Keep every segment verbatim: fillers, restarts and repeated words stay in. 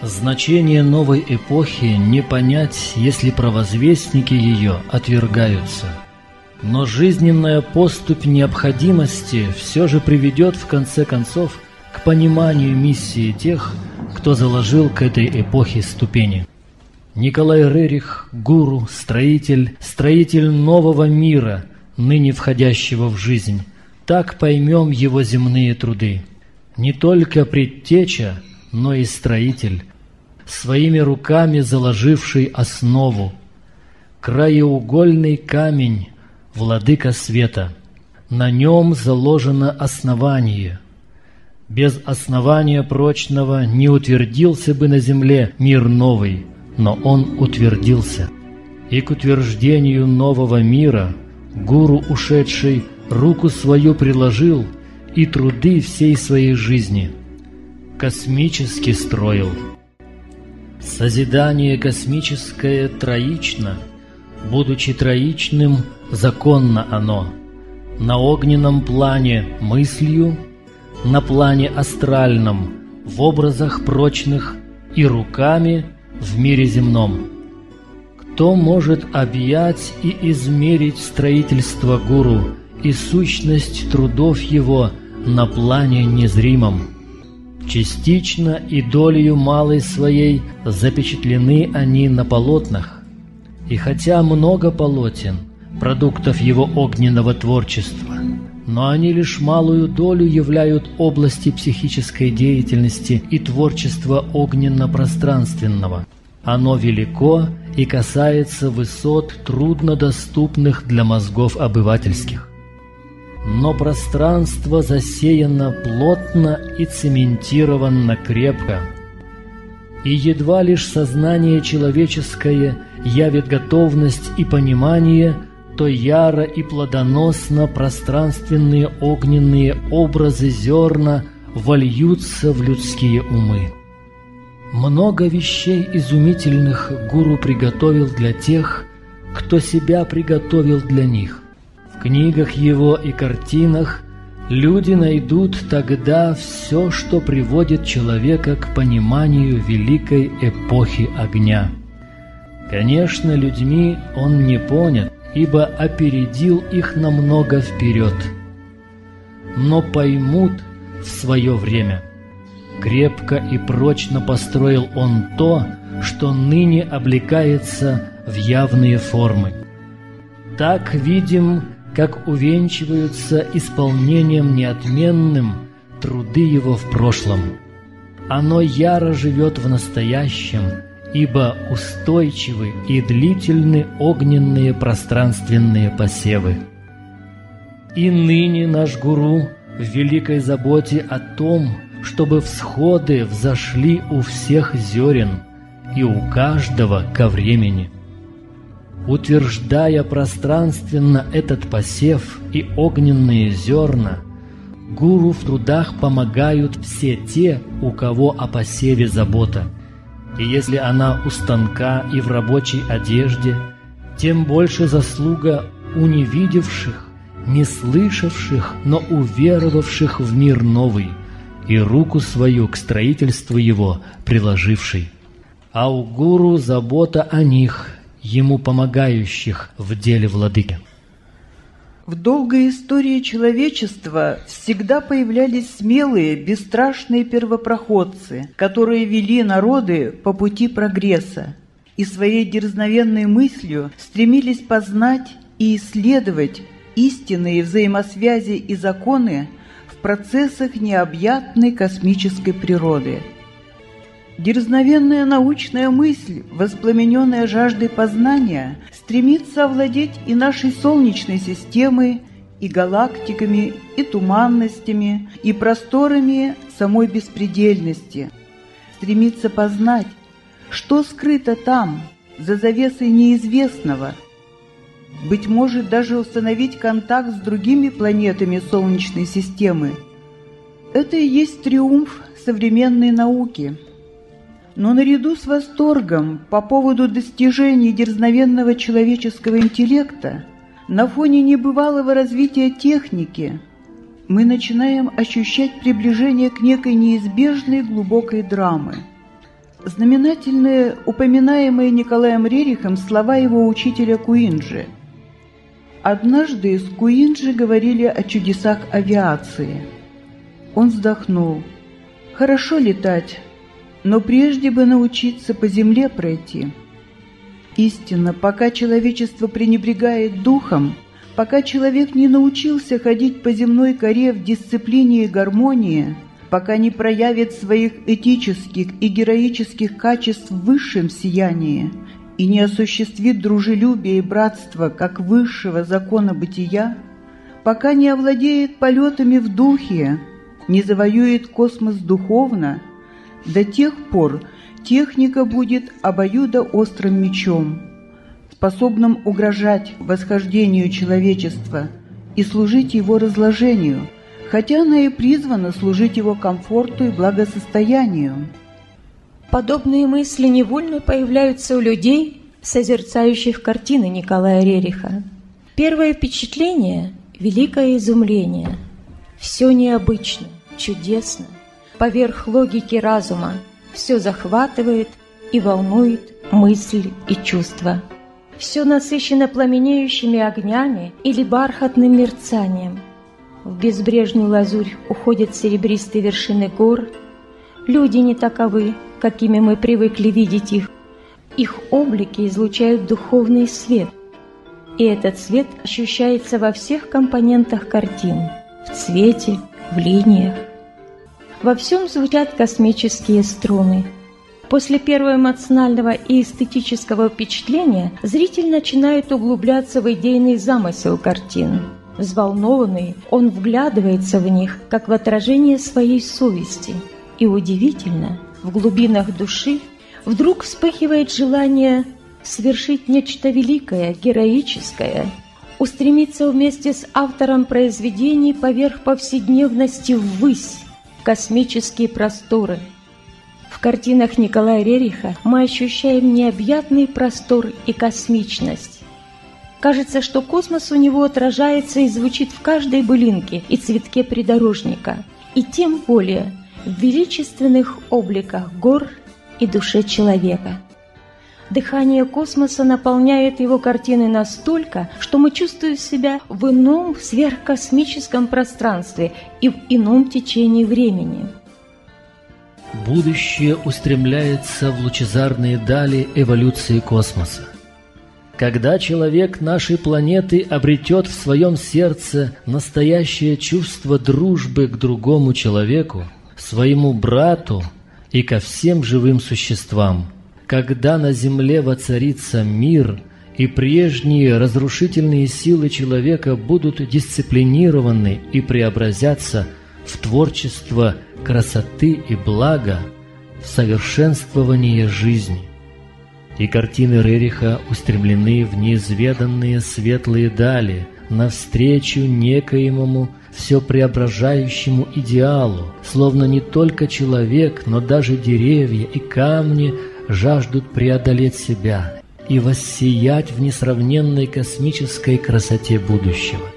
Значение новой эпохи не понять, если провозвестники ее отвергаются. Но жизненная поступь необходимости все же приведет в конце концов к пониманию миссии тех, кто заложил к этой эпохе ступени. Николай Рерих, гуру, строитель, строитель нового мира, ныне входящего в жизнь. Так поймем его земные труды. Не только предтеча, но и строитель, своими руками заложивший основу. Краеугольный камень, владыка света. На нем заложено основание. Без основания прочного не утвердился бы на земле мир новый, но он утвердился. И к утверждению нового мира гуру ушедший руку свою приложил и труды всей своей жизни космически строил. Созидание космическое троично, будучи троичным, законно оно. На огненном плане мыслью, на плане астральном, в образах прочных и руками в мире земном. Кто может объять и измерить строительство гуру и сущность трудов его на плане незримом? Частично и долею малой своей запечатлены они на полотнах, и хотя много полотен, продуктов его огненного творчества, но они лишь малую долю являют области психической деятельности и творчества огненно-пространственного. Оно велико и касается высот, труднодоступных для мозгов обывательских. Но пространство засеяно плотно и цементировано крепко, и едва лишь сознание человеческое явит готовность и понимание, то яро и плодоносно пространственные огненные образы зерна вольются в людские умы. Много вещей изумительных гуру приготовил для тех, кто себя приготовил для них. В книгах его и картинах люди найдут тогда все, что приводит человека к пониманию великой эпохи огня. Конечно, людьми он не понят, ибо опередил их намного вперед. Но поймут в свое время. Крепко и прочно построил он то, что ныне облекается в явные формы. Так видим, как увенчиваются исполнением неотменным труды его в прошлом. Оно яро живет в настоящем, ибо устойчивы и длительны огненные пространственные посевы. И ныне наш гуру в великой заботе о том, чтобы всходы взошли у всех зерен и у каждого ко времени. Утверждая пространственно этот посев и огненные зерна, гуру в трудах помогают все те, у кого о посеве забота. И если она у станка и в рабочей одежде, тем больше заслуга у невидевших, не слышавших, но уверовавших в мир новый и руку свою к строительству его приложивший. А у гуру забота о них, ему помогающих в деле владыки. В долгой истории человечества всегда появлялись смелые, бесстрашные первопроходцы, которые вели народы по пути прогресса и своей дерзновенной мыслью стремились познать и исследовать истинные взаимосвязи и законы в процессах необъятной космической природы. Дерзновенная научная мысль, воспламененная жаждой познания, стремится овладеть и нашей Солнечной системой, и галактиками, и туманностями, и просторами самой беспредельности. Стремится познать, что скрыто там, за завесой неизвестного. Быть может, даже установить контакт с другими планетами Солнечной системы. Это и есть триумф современной науки. Но наряду с восторгом по поводу достижений дерзновенного человеческого интеллекта, на фоне небывалого развития техники, мы начинаем ощущать приближение к некой неизбежной глубокой драмы. знаменательны упоминаемые Николаем Рерихом слова его учителя Куинджи. Однажды с Куинджи говорили о чудесах авиации. Он вздохнул. «Хорошо летать, но прежде бы научиться по земле пройти». Истинно, пока человечество пренебрегает духом, пока человек не научился ходить по земной коре в дисциплине и гармонии, пока не проявит своих этических и героических качеств в высшем сиянии и не осуществит дружелюбие и братство как высшего закона бытия, пока не овладеет полетами в духе, не завоюет космос духовно, до тех пор техника будет обоюдоострым мечом, способным угрожать восхождению человечества и служить его разложению, хотя она и призвана служить его комфорту и благосостоянию. Подобные мысли невольно появляются у людей, созерцающих картины Николая Рериха. Первое впечатление – великое изумление. Все необычно, чудесно, поверх логики разума. Все захватывает и волнует мысль и чувства. Все насыщено пламенеющими огнями или бархатным мерцанием. В безбрежную лазурь уходят серебристые вершины гор. Люди не таковы, какими мы привыкли видеть их. Их облики излучают духовный свет. И этот свет ощущается во всех компонентах картин – в цвете, в линиях. Во всем звучат космические струны. После первого эмоционального и эстетического впечатления зритель начинает углубляться в идейный замысел картин. Взволнованный, он вглядывается в них, как в отражение своей совести. И удивительно, в глубинах души вдруг вспыхивает желание совершить нечто великое, героическое, устремиться вместе с автором произведений поверх повседневности ввысь, космические просторы. В картинах Николая Рериха мы ощущаем необъятный простор и космичность. Кажется, что космос у него отражается и звучит в каждой былинке и цветке придорожника, и тем более в величественных обликах гор и душе человека. Дыхание космоса наполняет его картины настолько, что мы чувствуем себя в ином сверхкосмическом пространстве и в ином течении времени. Будущее устремляется в лучезарные дали эволюции космоса. Когда человек нашей планеты обретет в своем сердце настоящее чувство дружбы к другому человеку, своему брату и ко всем живым существам, когда на земле воцарится мир, и прежние разрушительные силы человека будут дисциплинированы и преобразятся в творчество красоты и блага, в совершенствование жизни. И картины Рериха устремлены в неизведанные светлые дали, навстречу некоему все преображающему идеалу, словно не только человек, но даже деревья и камни жаждут преодолеть себя и воссиять в несравненной космической красоте будущего.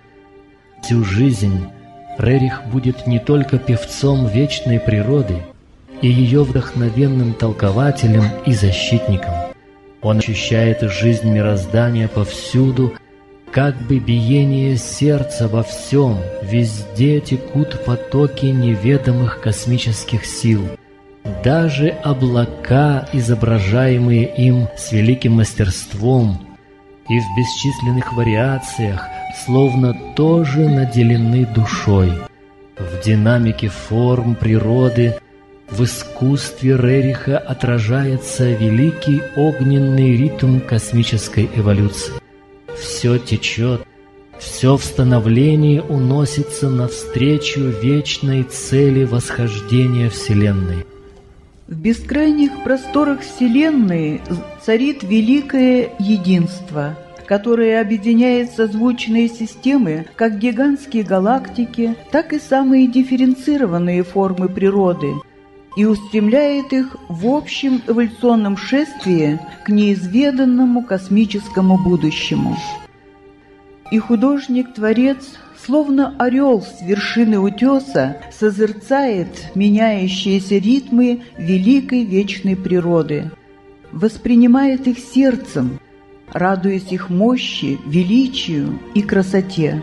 Всю жизнь Рерих будет не только певцом вечной природы и ее вдохновенным толкователем и защитником. Он ощущает жизнь мироздания повсюду, как бы биение сердца во всем, везде текут потоки неведомых космических сил. Даже облака, изображаемые им с великим мастерством и в бесчисленных вариациях, словно тоже наделены душой. В динамике форм природы, в искусстве Рериха отражается великий огненный ритм космической эволюции. Все течет, все в становлении уносится навстречу вечной цели восхождения Вселенной. В бескрайних просторах Вселенной царит великое единство, которое объединяет созвучные системы, как гигантские галактики, так и самые дифференцированные формы природы, и устремляет их в общем эволюционном шествии к неизведанному космическому будущему. И художник-творец словно орел с вершины утеса, созерцает меняющиеся ритмы великой вечной природы, воспринимает их сердцем, радуясь их мощи, величию и красоте.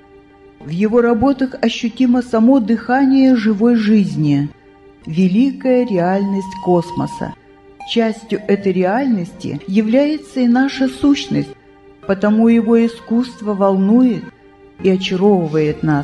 В его работах ощутимо само дыхание живой жизни, великая реальность космоса. Частью этой реальности является и наша сущность, потому его искусство волнует и очаровывает нас.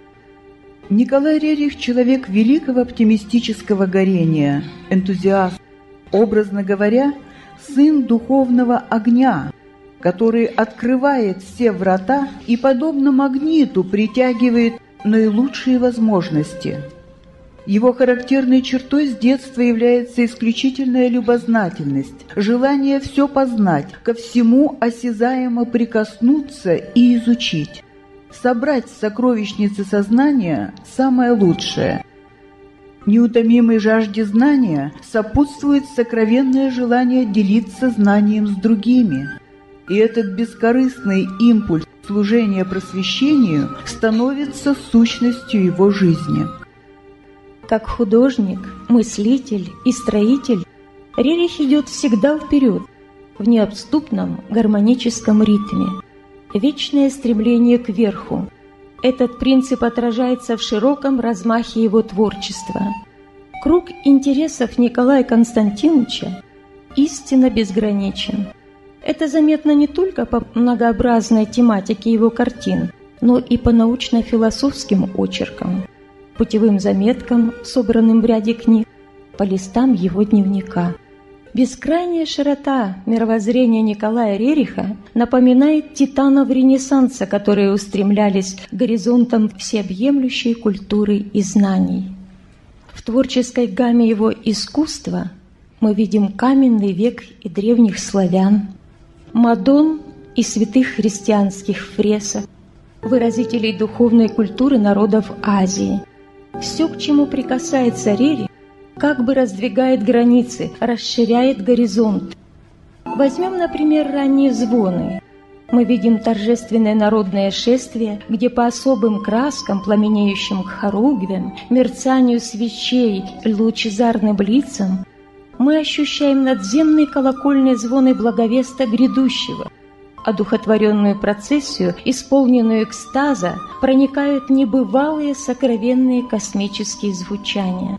Николай Рерих – человек великого оптимистического горения, энтузиаст, образно говоря, сын духовного огня, который открывает все врата и, подобно магниту, притягивает наилучшие возможности. Его характерной чертой с детства является исключительная любознательность, желание все познать, ко всему осязаемо прикоснуться и изучить, собрать в сокровищнице сознания самое лучшее. Неутомимой жажде знания сопутствует сокровенное желание делиться знанием с другими, и этот бескорыстный импульс служения просвещению становится сущностью его жизни. Как художник, мыслитель и строитель, Рерих идет всегда вперед, в неотступном гармоническом ритме. Вечное стремление к верху. Этот принцип отражается в широком размахе его творчества. Круг интересов Николая Константиновича истинно безграничен. Это заметно не только по многообразной тематике его картин, но и по научно-философским очеркам, путевым заметкам, собранным в ряде книг, по листам его дневника. Бескрайняя широта мировоззрения Николая Рериха напоминает титанов Ренессанса, которые устремлялись к горизонтам всеобъемлющей культуры и знаний. В творческой гамме его искусства мы видим каменный век и древних славян, мадонн и святых христианских фресок, выразителей духовной культуры народов Азии. Все, к чему прикасается Рерих, как бы раздвигает границы, расширяет горизонт. Возьмем, например, ранние звоны. Мы видим торжественное народное шествие, где по особым краскам, пламенеющим хоругвям, мерцанию свечей, лучезарным лицам, мы ощущаем надземные колокольные звоны благовеста грядущего. Одухотворенную процессию, исполненную экстаза, проникают небывалые сокровенные космические звучания.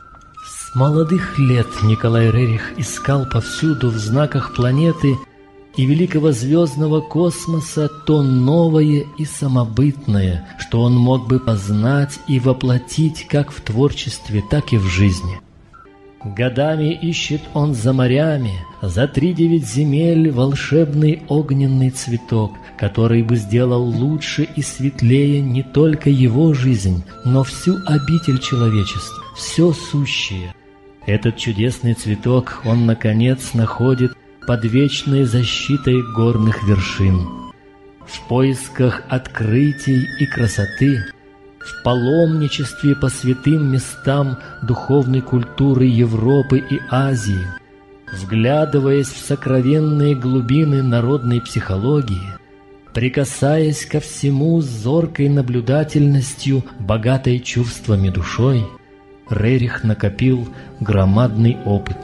С молодых лет Николай Рерих искал повсюду в знаках планеты и великого звездного космоса то новое и самобытное, что он мог бы познать и воплотить как в творчестве, так и в жизни. Годами ищет он за морями, за тридевять земель волшебный огненный цветок, который бы сделал лучше и светлее не только его жизнь, но всю обитель человечества, все сущее. Этот чудесный цветок он, наконец, находит под вечной защитой горных вершин. В поисках открытий и красоты, в паломничестве по святым местам духовной культуры Европы и Азии, вглядываясь в сокровенные глубины народной психологии, прикасаясь ко всему с зоркой наблюдательностью, богатой чувствами душой, Рерих накопил громадный опыт.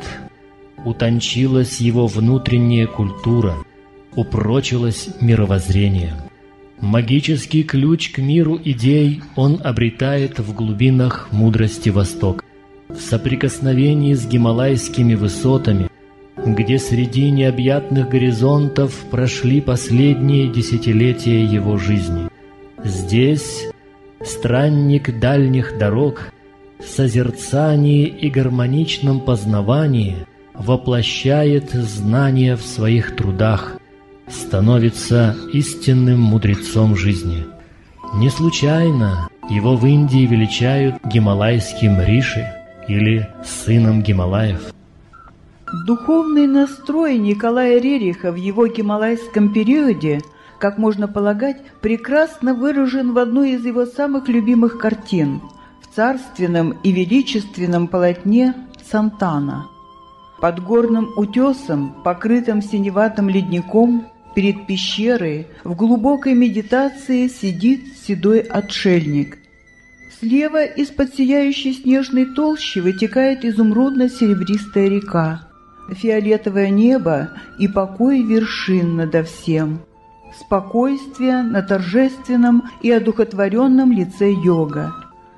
Утончилась его внутренняя культура, упрочилось мировоззрение. Магический ключ к миру идей он обретает в глубинах мудрости Востока, в соприкосновении с гималайскими высотами, где среди необъятных горизонтов прошли последние десятилетия его жизни. Здесь странник дальних дорог в созерцании и гармоничном познавании воплощает знания в своих трудах, становится истинным мудрецом жизни. Не случайно его в Индии величают гималайским Риши или сыном Гималаев. Духовный настрой Николая Рериха в его гималайском периоде, как можно полагать, прекрасно выражен в одной из его самых любимых картин – в царственном и величественном полотне «Сантана». Под горным утесом, покрытым синеватым ледником, Перед пещерой в глубокой медитации сидит седой отшельник. Слева из-под сияющей снежной толщи вытекает изумрудно-серебристая река, фиолетовое небо и покой вершин надо всем, спокойствие на торжественном и одухотворенном лице йога.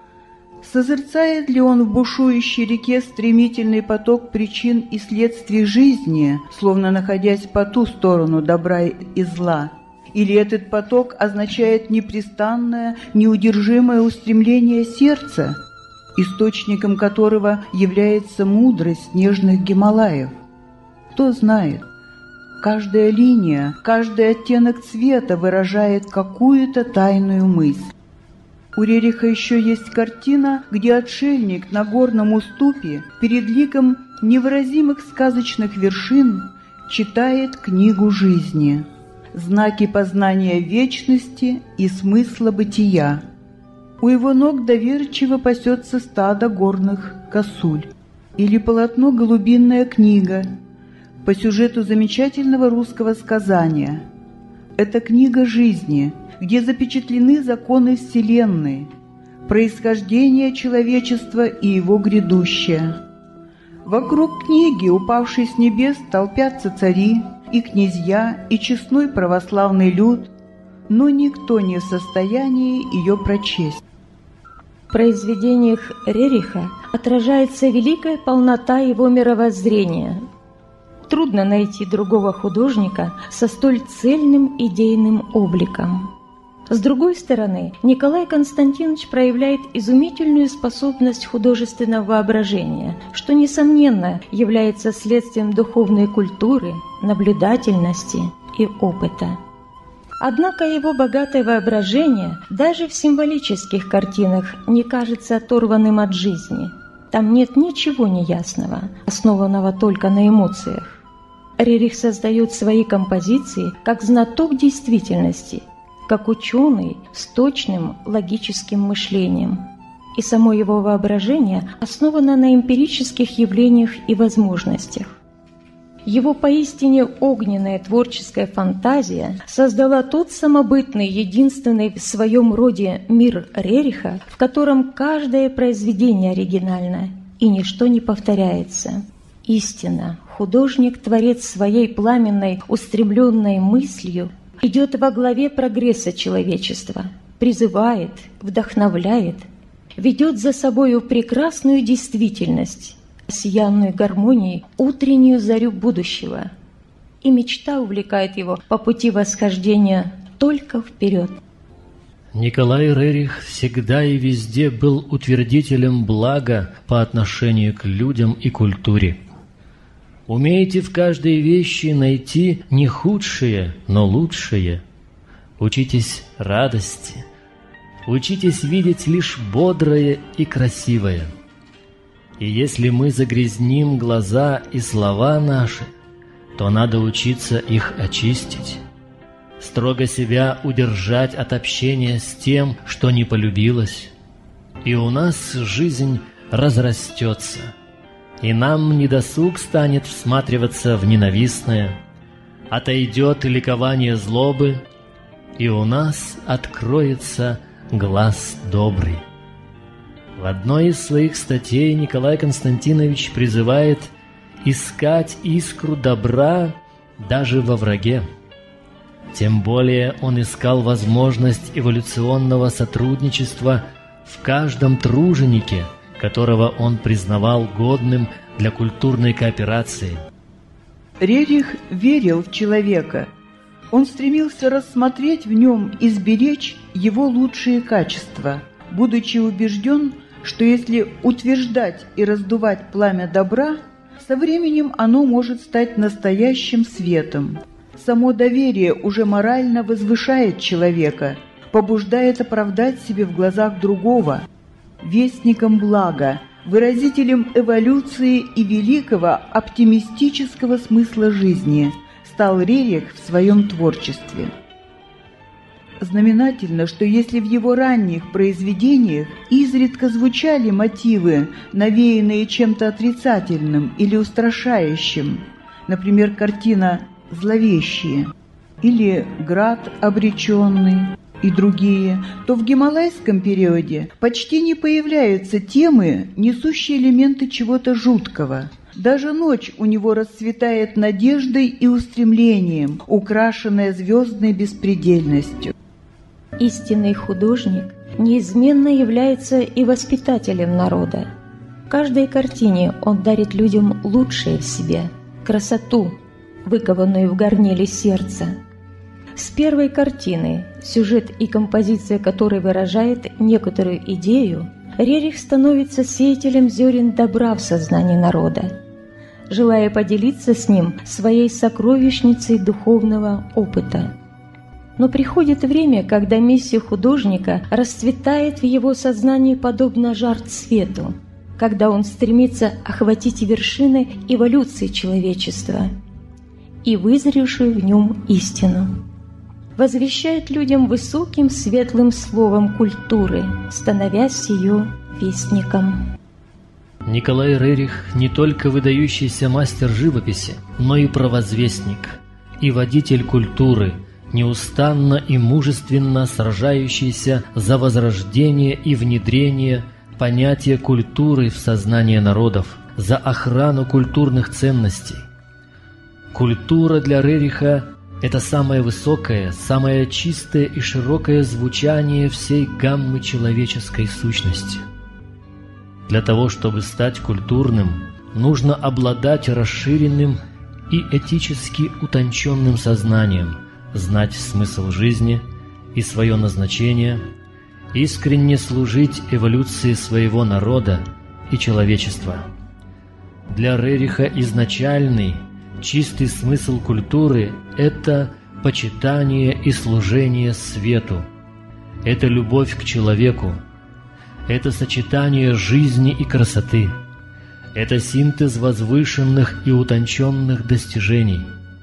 Созерцает ли он в бушующей реке стремительный поток причин и следствий жизни, словно находясь по ту сторону добра и зла? Или этот поток означает непрестанное, неудержимое устремление сердца, источником которого является мудрость снежных Гималаев? Кто знает? Каждая линия, каждый оттенок цвета выражает какую-то тайную мысль. У Рериха еще есть картина, где отшельник на горном уступе перед ликом невыразимых сказочных вершин читает книгу жизни, знаки познания вечности и смысла бытия. У его ног доверчиво пасется стадо горных косуль. Или полотно «Голубинная книга» по сюжету замечательного русского сказания. Это книга жизни, где запечатлены законы Вселенной, происхождение человечества и его грядущее. Вокруг книги, упавшей с небес, толпятся цари и князья, и честной православный люд, но никто не в состоянии ее прочесть. В произведениях Рериха отражается великая полнота его мировоззрения. Трудно найти другого художника со столь цельным идейным обликом. С другой стороны, Николай Константинович проявляет изумительную способность художественного воображения, что, несомненно, является следствием духовной культуры, наблюдательности и опыта. Однако его богатое воображение даже в символических картинах не кажется оторванным от жизни. Там нет ничего неясного, основанного только на эмоциях. Рерих создает свои композиции как знаток действительности, как ученый с точным логическим мышлением. И само его воображение основано на эмпирических явлениях и возможностях. Его поистине огненная творческая фантазия создала тот самобытный, единственный в своем роде мир Рериха, в котором каждое произведение оригинально и ничто не повторяется. Истинно, художник-творец своей пламенной, устремленной мыслью идет во главе прогресса человечества, призывает, вдохновляет, ведет за собою прекрасную действительность, сиянную гармонией, утреннюю зарю будущего. И мечта увлекает его по пути восхождения только вперед. Николай Рерих всегда и везде был утвердителем блага по отношению к людям и культуре. Умейте в каждой вещи найти не худшее, но лучшее. Учитесь радости. Учитесь видеть лишь бодрое и красивое. И если мы загрязним глаза и слова наши, то надо учиться их очистить, строго себя удержать от общения с тем, что не полюбилось, и у нас жизнь разрастется, и нам недосуг станет всматриваться в ненавистное, отойдет ликование злобы, и у нас откроется глаз добрый. В одной из своих статей Николай Константинович призывает искать искру добра даже во враге. Тем более он искал возможность эволюционного сотрудничества в каждом труженике, которого он признавал годным для культурной кооперации. Рерих верил в человека. Он стремился рассмотреть в нем и сберечь его лучшие качества, будучи убежден, что если утверждать и раздувать пламя добра, со временем оно может стать настоящим светом. Само доверие уже морально возвышает человека, побуждает оправдать себе в глазах другого. Вестником блага, выразителем эволюции и великого оптимистического смысла жизни стал Рерих в своем творчестве. Знаменательно, что если в его ранних произведениях изредка звучали мотивы, навеянные чем-то отрицательным или устрашающим, например, картина «Зловещие», или «Град обреченный» и другие, то в гималайском периоде почти не появляются темы, несущие элементы чего-то жуткого. Даже ночь у него расцветает надеждой и устремлением, украшенная звездной беспредельностью. Истинный художник неизменно является и воспитателем народа. В каждой картине он дарит людям лучшее в себе, красоту, выкованную в горниле сердца. С первой картины, сюжет и композиция которой выражает некоторую идею, Рерих становится сеятелем зерен добра в сознании народа, желая поделиться с ним своей сокровищницей духовного опыта. Но приходит время, когда миссия художника расцветает в его сознании подобно жар цвету, когда он стремится охватить вершины эволюции человечества и вызревшую в нем истину. Возвещает людям высоким светлым словом культуры, становясь ее вестником. Николай Рерих не только выдающийся мастер живописи, но и провозвестник, и водитель культуры, неустанно и мужественно сражающийся за возрождение и внедрение понятия культуры в сознание народов, за охрану культурных ценностей. Культура для Рериха – это самое высокое, самое чистое и широкое звучание всей гаммы человеческой сущности. Для того, чтобы стать культурным, нужно обладать расширенным и этически утонченным сознанием, знать смысл жизни и свое назначение, искренне служить эволюции своего народа и человечества. Для Рериха изначальный, чистый смысл культуры – это почитание и служение свету, это любовь к человеку, это сочетание жизни и красоты, это синтез возвышенных и утонченных достижений.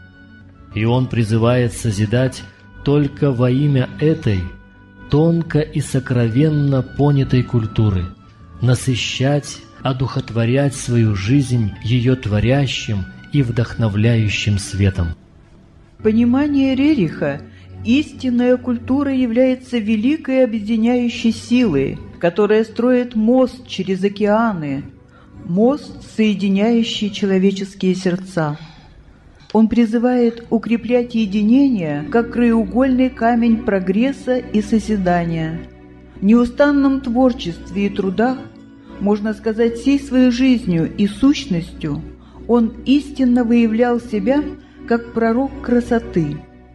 И он призывает созидать только во имя этой тонко и сокровенно понятой культуры, насыщать, одухотворять свою жизнь ее творящим и вдохновляющим светом. Понимание Рериха истинная культура является великой объединяющей силой, которая строит мост через океаны, мост, соединяющий человеческие сердца. Он призывает укреплять единение, как краеугольный камень прогресса и созидания. В неустанном творчестве и трудах, можно сказать, всей своей жизнью и сущностью, он истинно выявлял себя как пророк красоты,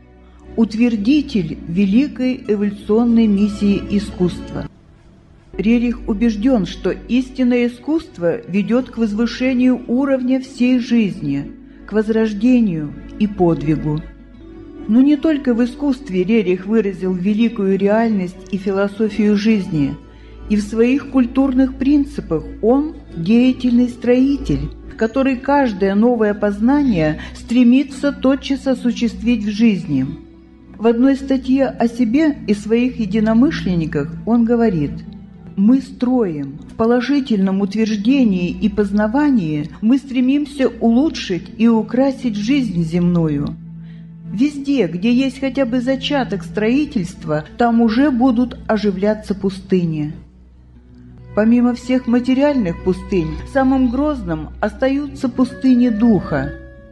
утвердитель великой эволюционной миссии искусства. Рерих убежден, что истинное искусство ведет к возвышению уровня всей жизни, к возрождению и подвигу. Но не только в искусстве Рерих выразил великую реальность и философию жизни, и в своих культурных принципах он – деятельный строитель, который каждое новое познание стремится тотчас осуществить в жизни. В одной статье о себе и своих единомышленниках он говорит: «Мы строим. В положительном утверждении и познавании мы стремимся улучшить и украсить жизнь земную. Везде, где есть хотя бы зачаток строительства, там уже будут оживляться пустыни». Помимо всех материальных пустынь, самым грозным остаются пустыни духа.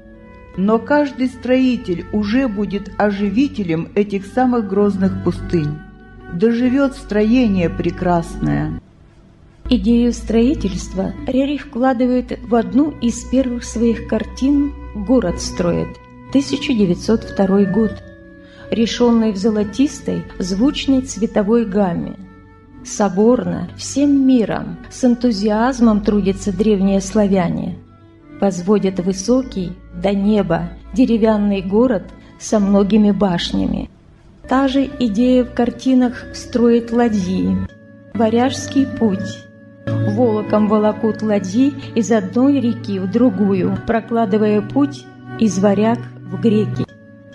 Но каждый строитель уже будет оживителем этих самых грозных пустынь. Доживет строение прекрасное. Идею строительства Рерих вкладывает в одну из первых своих картин «Город строит», тысяча девятьсот второй год, решенный в золотистой, звучной цветовой гамме. Соборно, всем миром, с энтузиазмом трудятся древние славяне. Возводят высокий, до неба, деревянный город со многими башнями. Та же идея в картинах строит ладьи. Варяжский путь. Волоком волокут ладьи из одной реки в другую, прокладывая путь из варяг в греки.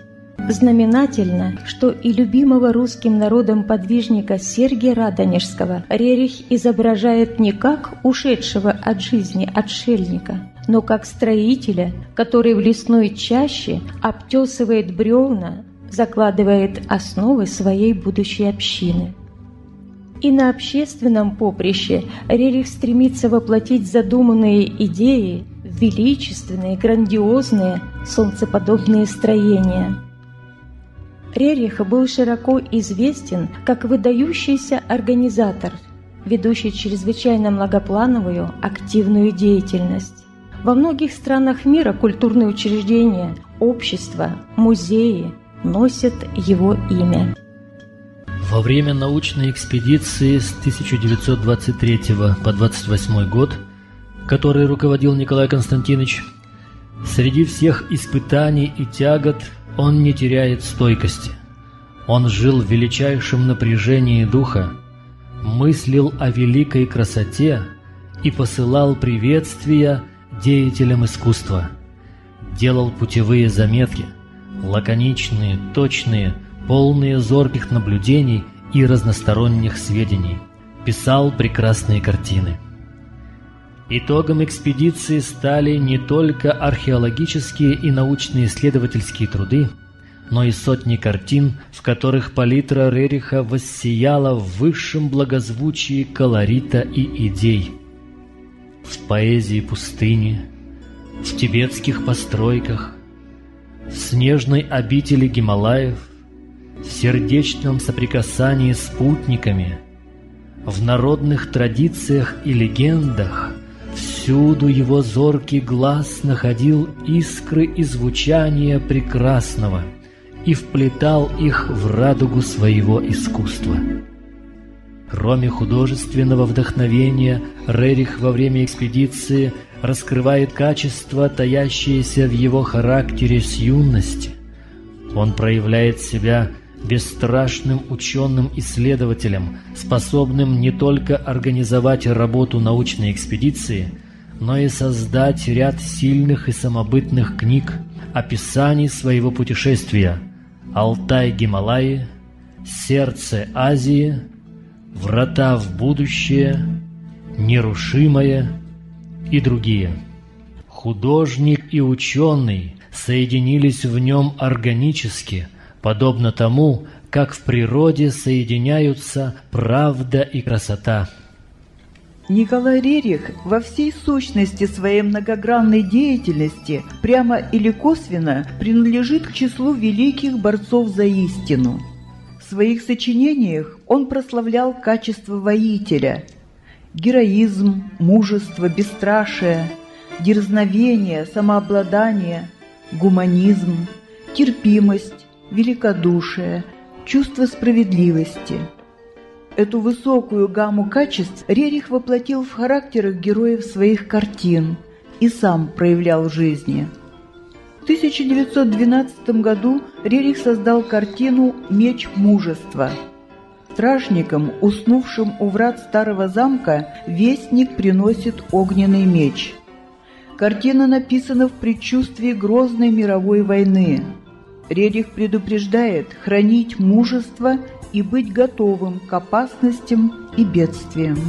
Знаменательно, что и любимого русским народом подвижника Сергия Радонежского Рерих изображает не как ушедшего от жизни отшельника, но как строителя, который в лесной чаще обтесывает бревна, закладывает основы своей будущей общины. И на общественном поприще Рерих стремится воплотить задуманные идеи в величественные, грандиозные, солнцеподобные строения. Рерих был широко известен как выдающийся организатор, ведущий чрезвычайно многоплановую, активную деятельность. Во многих странах мира культурные учреждения, общества, музеи носят его имя. Во время научной экспедиции с тысяча девятьсот двадцать третьего по двадцать восьмой год, которой руководил Николай Константинович, среди всех испытаний и тягот он не теряет стойкости. Он жил в величайшем напряжении духа, мыслил о великой красоте и посылал приветствия деятелям искусства. Делал путевые заметки, лаконичные, точные, полные зорких наблюдений и разносторонних сведений. Писал прекрасные картины. Итогом экспедиции стали не только археологические и научно-исследовательские труды, но и сотни картин, в которых палитра Рериха воссияла в высшем благозвучии колорита и идей. В поэзии пустыни, в тибетских постройках, в снежной обители Гималаев, в сердечном соприкасании с путниками, в народных традициях и легендах, всюду его зоркий глаз находил искры и звучания прекрасного и вплетал их в радугу своего искусства. Кроме художественного вдохновения, Рерих во время экспедиции раскрывает качества, таящиеся в его характере с юности. Он проявляет себя бесстрашным ученым-исследователем, способным не только организовать работу научной экспедиции, но и создать ряд сильных и самобытных книг, описаний своего путешествия «Алтай-Гималаи», «Сердце Азии», «Врата в будущее», «Нерушимое» и другие. Художник и ученый соединились в нем органически, подобно тому, как в природе соединяются правда и красота. Николай Рерих во всей сущности своей многогранной деятельности прямо или косвенно принадлежит к числу великих борцов за истину. В своих сочинениях он прославлял качество воителя – героизм, мужество, бесстрашие, дерзновение, самообладание, гуманизм, терпимость, великодушие, чувство справедливости. Эту высокую гамму качеств Рерих воплотил в характерах героев своих картин и сам проявлял в жизни. В тысяча девятьсот двенадцатом году Рерих создал картину «Меч мужества». Стражникам, уснувшим у врат старого замка, вестник приносит огненный меч. Картина написана в предчувствии грозной мировой войны. Рерих предупреждает хранить мужество и быть готовым к опасностям и бедствиям.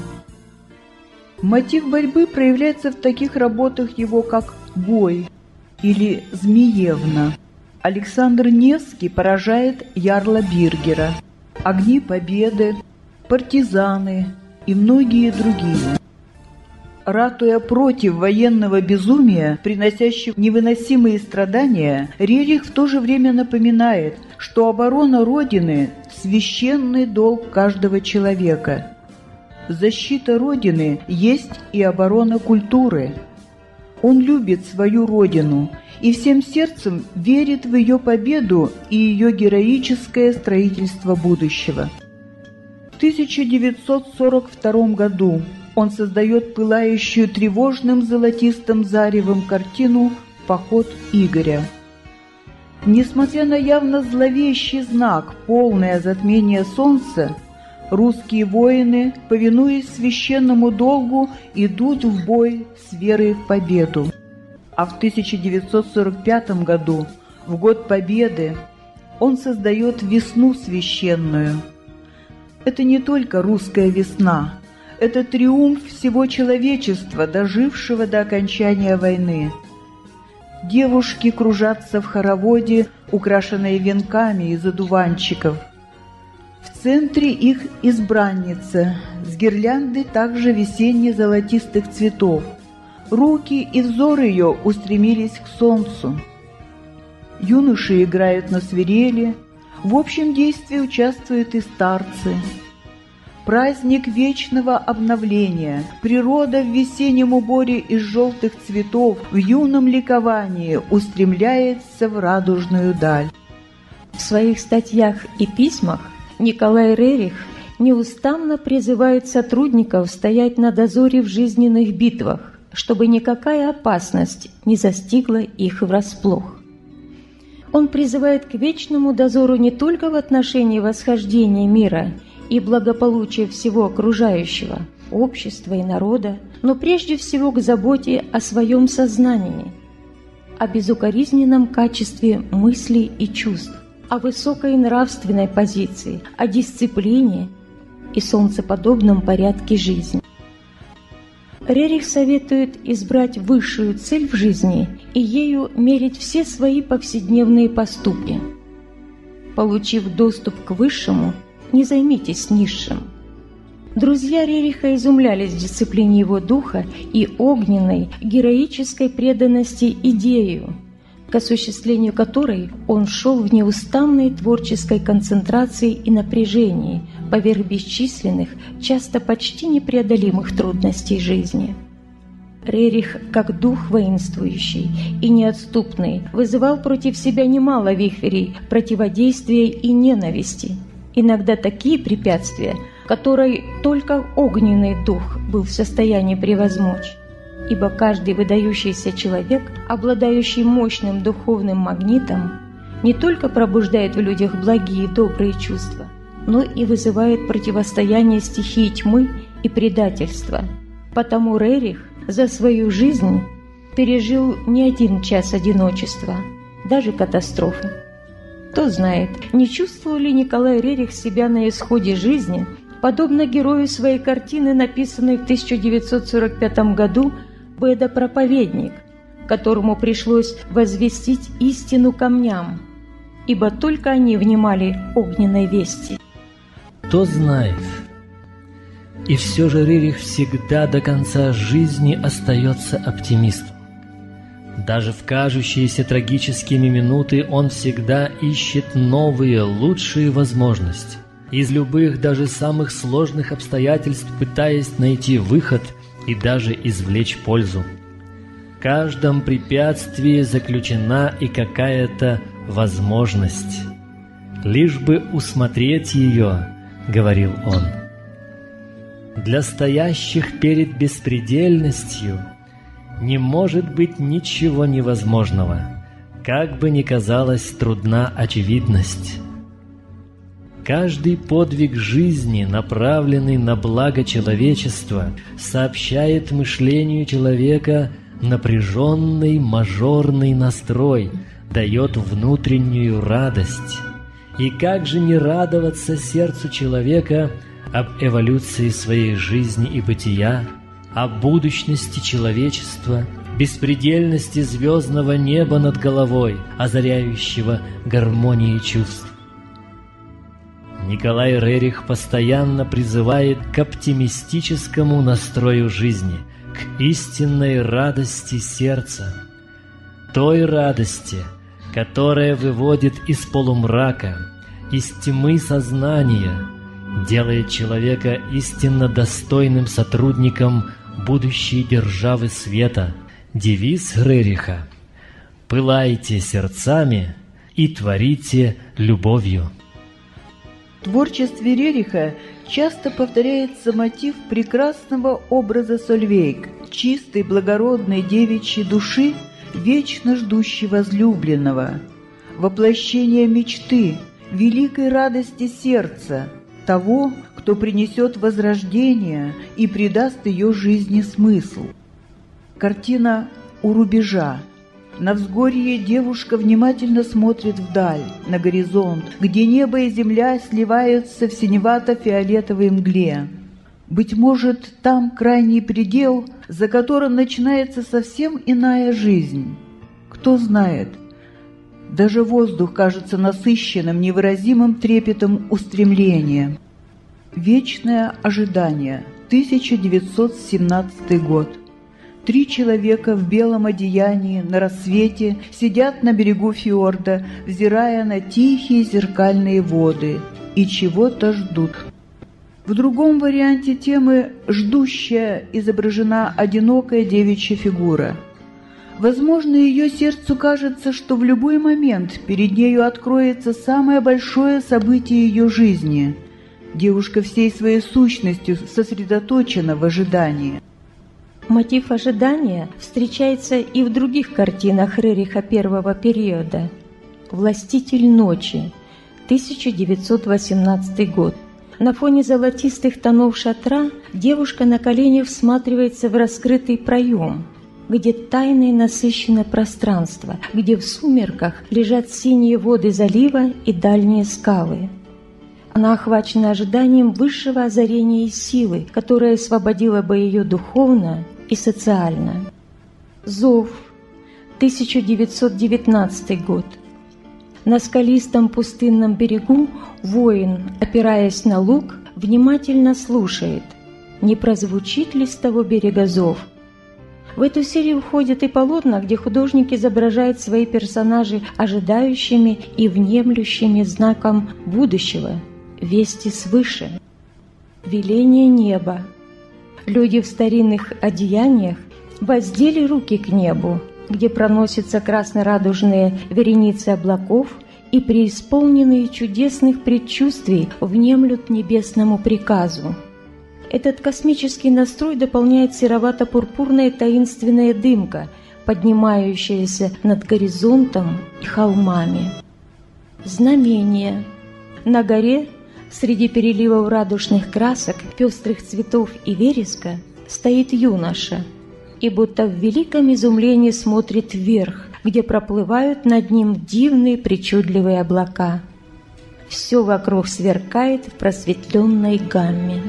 Мотив борьбы проявляется в таких работах его, как «Бой» или «Змеевна». Александр Невский поражает ярла Биргера, «Огни победы», «Партизаны» и многие другие. Ратуя против военного безумия, приносящего невыносимые страдания, Рерих в то же время напоминает, что оборона Родины – священный долг каждого человека. Защита Родины есть и оборона культуры. Он любит свою Родину и всем сердцем верит в ее победу и ее героическое строительство будущего. В тысяча девятьсот сорок втором году он создает пылающую тревожным золотистым заревом картину «Поход Игоря». Несмотря на явно зловещий знак «Полное затмение солнца», русские воины, повинуясь священному долгу, идут в бой с верой в победу. А в тысяча девятьсот сорок пятом году, в год Победы, он создает весну священную. Это не только русская весна, это триумф всего человечества, дожившего до окончания войны. Девушки кружатся в хороводе, украшенные венками из одуванчиков. В центре их избранница, с гирляндой также весенне-золотистых цветов. Руки и взор ее устремились к солнцу. Юноши играют на свирели, в общем действии участвуют и старцы. Праздник вечного обновления, природа в весеннем уборе из желтых цветов в юном ликовании устремляется в радужную даль. В своих статьях и письмах Николай Рерих неустанно призывает сотрудников стоять на дозоре в жизненных битвах, чтобы никакая опасность не застигла их врасплох. Он призывает к вечному дозору не только в отношении восхождения мира и благополучия всего окружающего, общества и народа, но прежде всего к заботе о своем сознании, о безукоризненном качестве мыслей и чувств, о высокой нравственной позиции, о дисциплине и солнцеподобном порядке жизни. Рерих советует избрать высшую цель в жизни и ею мерить все свои повседневные поступки. Получив доступ к высшему, не займитесь низшим. Друзья Рериха изумлялись дисциплине его духа и огненной, героической преданности идею, к осуществлению которой он шел в неустанной творческой концентрации и напряжении поверх бесчисленных, часто почти непреодолимых трудностей жизни. Рерих, как дух воинствующий и неотступный, вызывал против себя немало вихрей противодействия и ненависти, иногда такие препятствия, которые только огненный дух был в состоянии превозмочь. Ибо каждый выдающийся человек, обладающий мощным духовным магнитом, не только пробуждает в людях благие и добрые чувства, но и вызывает противостояние стихии тьмы и предательства. Потому Рерих за свою жизнь пережил не один час одиночества, даже катастрофы. Кто знает, не чувствовал ли Николай Рерих себя на исходе жизни, подобно герою своей картины, написанной в тысяча девятьсот сорок пятом году «Беда-проповедник», которому пришлось возвестить истину камням, ибо только они внимали огненной вести. Кто знает. И все же Рерих всегда до конца жизни остается оптимистом. Даже в кажущиеся трагическими минуты он всегда ищет новые, лучшие возможности. Из любых, даже самых сложных обстоятельств пытаясь найти выход и даже извлечь пользу. В каждом препятствии заключена и какая-то возможность. Лишь бы усмотреть ее, говорил он. Для стоящих перед беспредельностью не может быть ничего невозможного, как бы ни казалась трудна очевидность. Каждый подвиг жизни, направленный на благо человечества, сообщает мышлению человека напряженный мажорный настрой, дает внутреннюю радость. И как же не радоваться сердцу человека об эволюции своей жизни и бытия, о будущности человечества, беспредельности звездного неба над головой, озаряющего гармонией чувств. Николай Рерих постоянно призывает к оптимистическому настрою жизни, к истинной радости сердца, той радости, которая выводит из полумрака, из тьмы сознания, делает человека истинно достойным сотрудником будущей державы света. Девиз Рериха «Пылайте сердцами и творите любовью». В творчестве Рериха часто повторяется мотив прекрасного образа Сольвейг, чистой благородной девичьей души, вечно ждущей возлюбленного, воплощение мечты, великой радости сердца, того, кто принесет возрождение и придаст ее жизни смысл. Картина «У рубежа». На взгорье девушка внимательно смотрит вдаль, на горизонт, где небо и земля сливаются в синевато-фиолетовой мгле. Быть может, там крайний предел, за которым начинается совсем иная жизнь. Кто знает, даже воздух кажется насыщенным невыразимым трепетом устремления. Вечное ожидание. тысяча девятьсот семнадцатый год. Три человека в белом одеянии на рассвете сидят на берегу фьорда, взирая на тихие зеркальные воды, и чего-то ждут. В другом варианте темы «Ждущая» изображена одинокая девичья фигура. Возможно, ее сердцу кажется, что в любой момент перед нею откроется самое большое событие ее жизни. Девушка всей своей сущностью сосредоточена в ожидании. Мотив ожидания встречается и в других картинах Рериха первого периода. «Властитель ночи», тысяча девятьсот восемнадцатый год. На фоне золотистых тонов шатра девушка на коленях всматривается в раскрытый проем, где тайно и насыщено пространство, где в сумерках лежат синие воды залива и дальние скалы. Она охвачена ожиданием высшего озарения и силы, которая освободила бы ее духовно и социально. Зов, тысяча девятьсот девятнадцатый год. На скалистом пустынном берегу воин, опираясь на лук, внимательно слушает, не прозвучит ли с того берега зов. В эту серию входят и полотна, где художник изображает свои персонажи ожидающими и внемлющими знаком будущего, вести свыше. Веление неба. Люди в старинных одеяниях воздели руки к небу, где проносятся красно-радужные вереницы облаков и преисполненные чудесных предчувствий внемлют небесному приказу. Этот космический настрой дополняет серовато-пурпурная таинственная дымка, поднимающаяся над горизонтом и холмами. Знамение. На горе, среди переливов радужных красок, пестрых цветов и вереска, стоит юноша и будто в великом изумлении смотрит вверх, где проплывают над ним дивные причудливые облака. Все вокруг сверкает в просветленной гамме.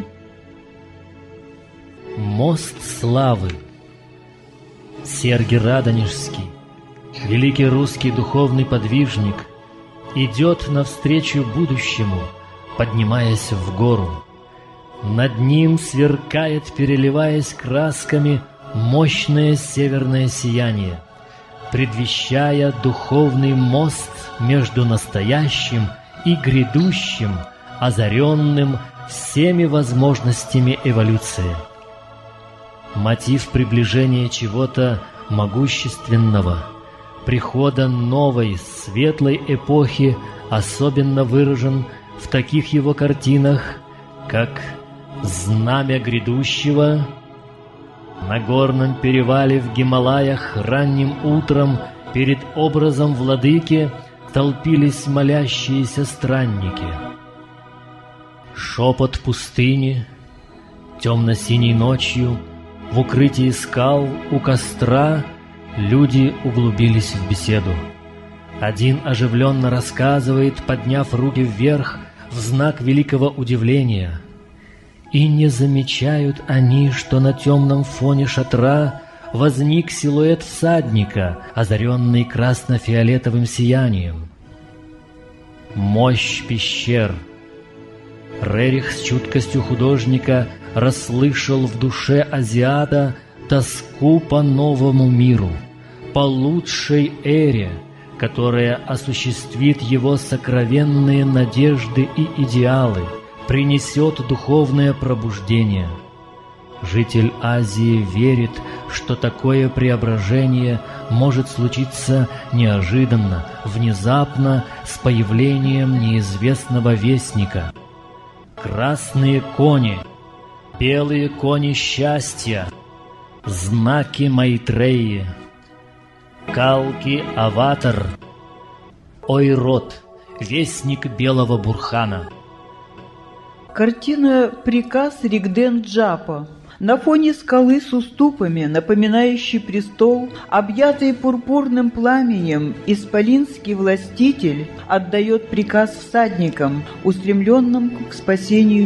Мост славы. Сергий Радонежский, великий русский духовный подвижник, идет навстречу будущему, поднимаясь в гору. Над ним сверкает, переливаясь красками, мощное северное сияние, предвещая духовный мост между настоящим и грядущим, озаренным всеми возможностями эволюции. Мотив приближения чего-то могущественного, прихода новой, светлой эпохи особенно выражен в таких его картинах, как «Знамя грядущего», на горном перевале в Гималаях ранним утром перед образом владыки толпились молящиеся странники. Шепот пустыни, темно-синей ночью, в укрытии скал у костра люди углубились в беседу. Один оживленно рассказывает, подняв руки вверх в знак великого удивления. И не замечают они, что на темном фоне шатра возник силуэт всадника, озаренный красно-фиолетовым сиянием. Мощь пещер. Рерих с чуткостью художника расслышал в душе азиата тоску по новому миру, по лучшей эре, которая осуществит его сокровенные надежды и идеалы, принесет духовное пробуждение. Житель Азии верит, что такое преображение может случиться неожиданно, внезапно, с появлением неизвестного вестника. Красные кони, белые кони счастья, знаки Майтреи, Калки-аватар, Ойрот, вестник белого бурхана. Картина «Приказ Ригден-Джапа». На фоне скалы с уступами, напоминающий престол, объятый пурпурным пламенем, исполинский властитель отдает приказ всадникам, устремленным к спасению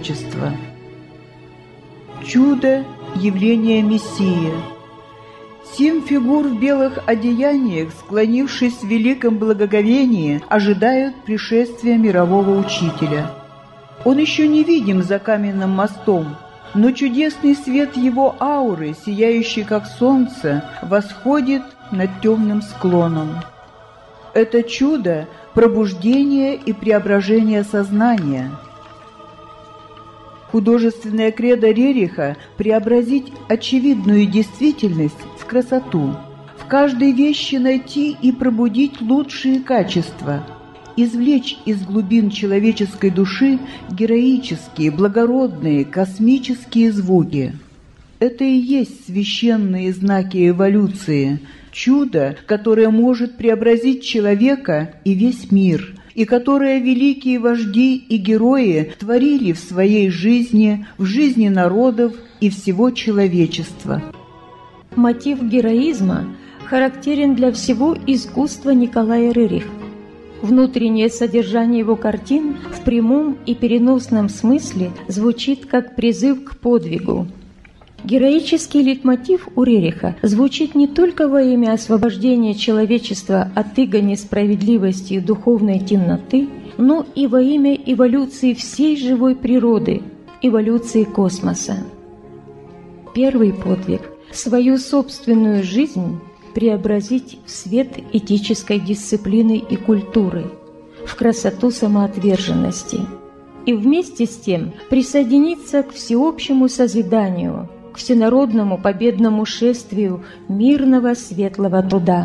человечества. Чудо явления Мессии. Семь фигур в белых одеяниях, склонившись в великом благоговении, ожидают пришествия мирового учителя. Он еще не видим за каменным мостом, но чудесный свет его ауры, сияющий как солнце, восходит над темным склоном. Это чудо – пробуждение и преображение сознания. Художественная кредо Рериха – преобразить очевидную действительность в красоту, в каждой вещи найти и пробудить лучшие качества, извлечь из глубин человеческой души героические, благородные, космические звуки. Это и есть священные знаки эволюции, чудо, которое может преобразить человека и весь мир, и которое великие вожди и герои творили в своей жизни, в жизни народов и всего человечества. Мотив героизма характерен для всего искусства Николая Рериха. Внутреннее содержание его картин в прямом и переносном смысле звучит как призыв к подвигу. Героический лейтмотив у Рериха звучит не только во имя освобождения человечества от иго несправедливости и духовной темноты, но и во имя эволюции всей живой природы, эволюции космоса. Первый подвиг – свою собственную жизнь преобразить в свет этической дисциплины и культуры, в красоту самоотверженности, и вместе с тем присоединиться к всеобщему созиданию, к всенародному победному шествию мирного светлого труда.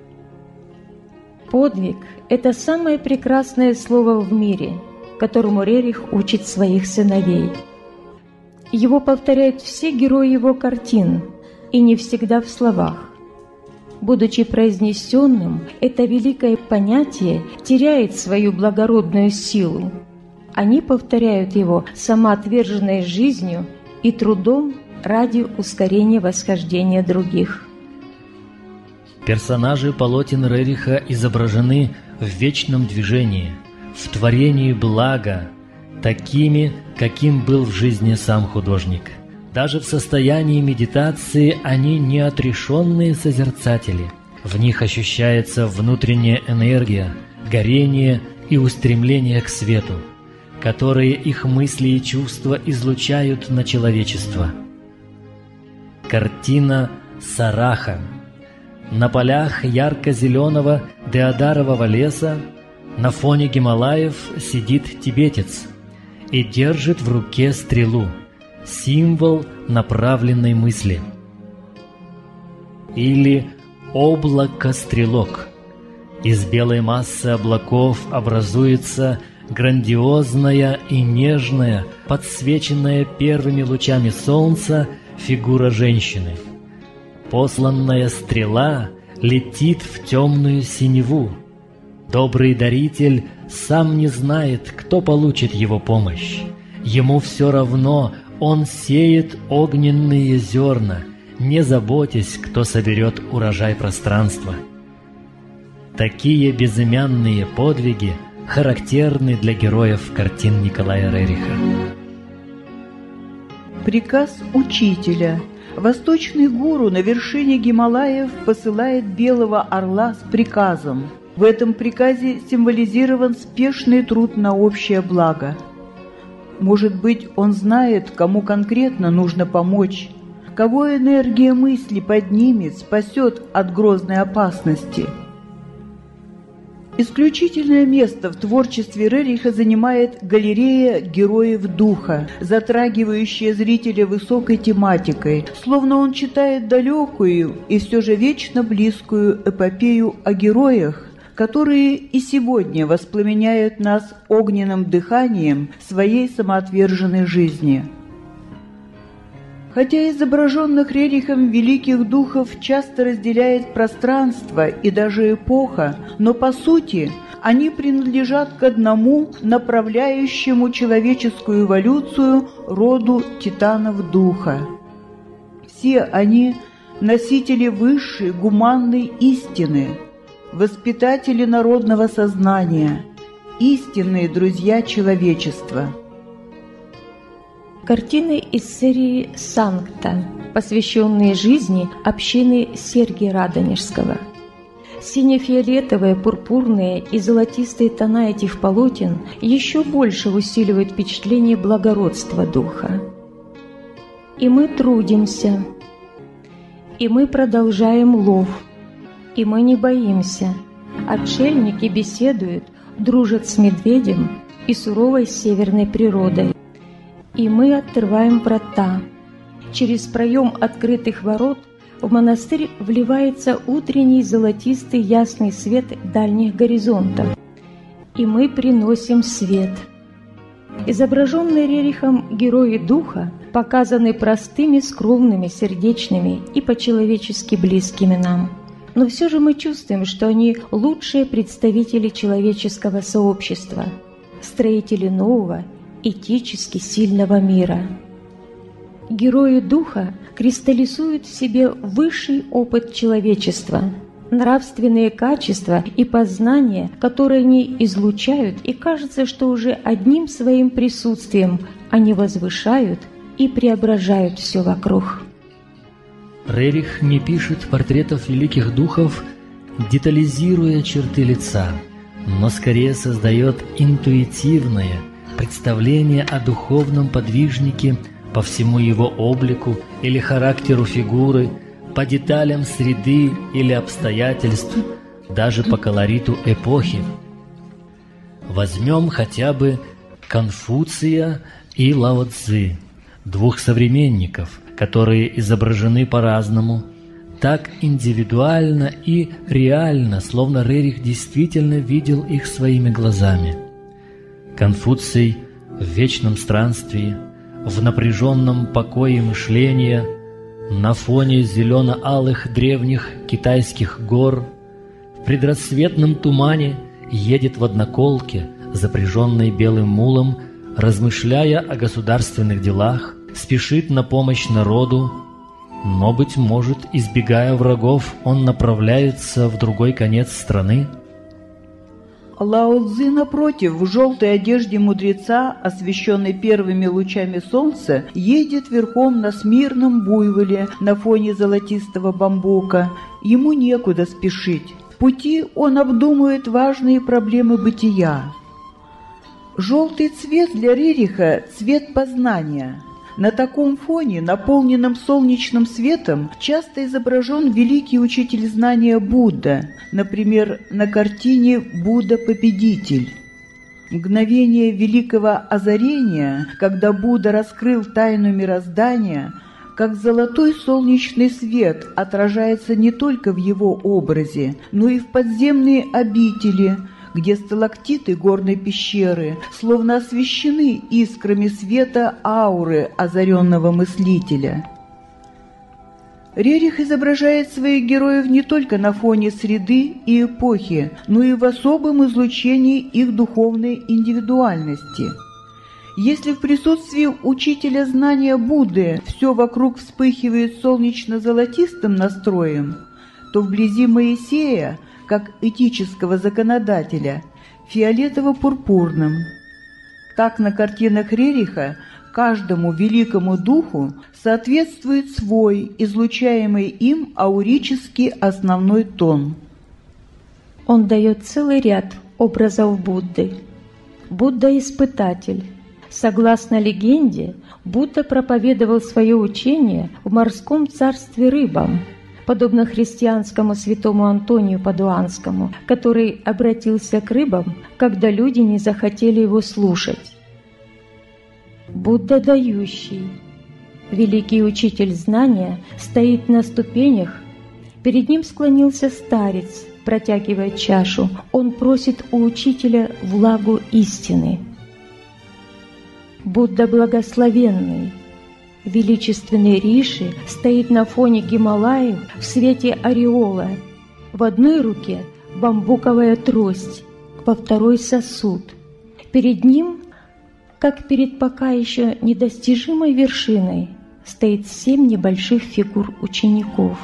Подвиг – это самое прекрасное слово в мире, которому Рерих учит своих сыновей. Его повторяют все герои его картин, и не всегда в словах. Будучи произнесенным, это великое понятие теряет свою благородную силу. Они повторяют его самоотверженной жизнью и трудом ради ускорения восхождения других. Персонажи полотен Рериха изображены в вечном движении, в творении блага, такими, каким был в жизни сам художник. Даже в состоянии медитации они не отрешенные созерцатели. В них ощущается внутренняя энергия, горение и устремление к свету, которые их мысли и чувства излучают на человечество. Картина «Сараха». На полях ярко-зеленого деодарового леса на фоне Гималаев сидит тибетец и держит в руке стрелу, символ направленной мысли. Или облако-стрелок. Из белой массы облаков образуется грандиозная и нежная, подсвеченная первыми лучами солнца, фигура женщины. Посланная стрела летит в темную синеву. Добрый даритель сам не знает, кто получит его помощь. Ему все равно, он сеет огненные зерна, не заботясь, кто соберет урожай пространства. Такие безымянные подвиги характерны для героев картин Николая Рериха. Приказ учителя. Восточный гуру на вершине Гималаев посылает белого орла с приказом. В этом приказе символизирован спешный труд на общее благо. Может быть, он знает, кому конкретно нужно помочь, кого энергия мысли поднимет, спасет от грозной опасности. Исключительное место в творчестве Рериха занимает галерея героев духа, затрагивающая зрителя высокой тематикой, словно он читает далекую и все же вечно близкую эпопею о героях, которые и сегодня воспламеняют нас огненным дыханием своей самоотверженной жизни. Хотя изображенных Рерихом великих духов часто разделяет пространство и даже эпоха, но по сути они принадлежат к одному направляющему человеческую эволюцию роду титанов духа. Все они – носители высшей гуманной истины, воспитатели народного сознания, истинные друзья человечества. Картины из серии «Санкта», посвященные жизни общины Сергия Радонежского. Сине-фиолетовые, пурпурные и золотистые тона этих полотен еще больше усиливают впечатление благородства духа. И мы трудимся, и мы продолжаем лов, и мы не боимся. Отшельники беседуют, дружат с медведем и суровой северной природой. И мы открываем врата. Через проем открытых ворот в монастырь вливается утренний золотистый ясный свет дальних горизонтов. И мы приносим свет. Изображенные Рерихом герои духа показаны простыми, скромными, сердечными и по-человечески близкими нам. Но все же мы чувствуем, что они лучшие представители человеческого сообщества, строители нового, этически сильного мира. Герои духа кристаллизуют в себе высший опыт человечества, нравственные качества и познания, которые они излучают, и кажется, что уже одним своим присутствием они возвышают и преображают все вокруг. Рерих не пишет портретов великих духов, детализируя черты лица, но скорее создает интуитивное представление о духовном подвижнике по всему его облику или характеру фигуры, по деталям среды или обстоятельств, даже по колориту эпохи. Возьмем хотя бы Конфуция и Лао Цзы, двух современников, которые изображены по-разному, так индивидуально и реально, словно Рерих действительно видел их своими глазами. Конфуций в вечном странствии, в напряженном покое мышления, на фоне зелено-алых древних китайских гор, в предрассветном тумане едет в одноколке, запряженной белым мулом, размышляя о государственных делах, спешит на помощь народу, но, быть может, избегая врагов, он направляется в другой конец страны. Лао Цзы, напротив, в желтой одежде мудреца, освещенной первыми лучами солнца, едет верхом на смирном буйволе на фоне золотистого бамбука. Ему некуда спешить. В пути он обдумывает важные проблемы бытия. Желтый цвет для Рериха – цвет познания. На таком фоне, наполненном солнечным светом, часто изображен великий учитель знания Будда, например, на картине «Будда-победитель». Мгновение великого озарения, когда Будда раскрыл тайну мироздания, как золотой солнечный свет отражается не только в его образе, но и в подземные обители, где сталактиты горной пещеры словно освещены искрами света ауры озаренного мыслителя. Рерих изображает своих героев не только на фоне среды и эпохи, но и в особом излучении их духовной индивидуальности. Если в присутствии учителя знания Будды все вокруг вспыхивает солнечно-золотистым настроем, то вблизи Моисея, как этического законодателя, фиолетово-пурпурным. Так на картинах Рериха каждому великому духу соответствует свой, излучаемый им аурический основной тон. Он дает целый ряд образов Будды. Будда-испытатель. Согласно легенде, Будда проповедовал свое учение в морском царстве рыбам, подобно христианскому святому Антонию Падуанскому, который обратился к рыбам, когда люди не захотели его слушать. Будда дающий. Великий учитель знания стоит на ступенях, перед ним склонился старец, протягивая чашу. Он просит у учителя влагу истины. Будда благословенный. Величественный Риши стоит на фоне Гималаев в свете ореола. В одной руке бамбуковая трость, во второй сосуд. Перед ним, как перед пока еще недостижимой вершиной, стоит семь небольших фигур учеников.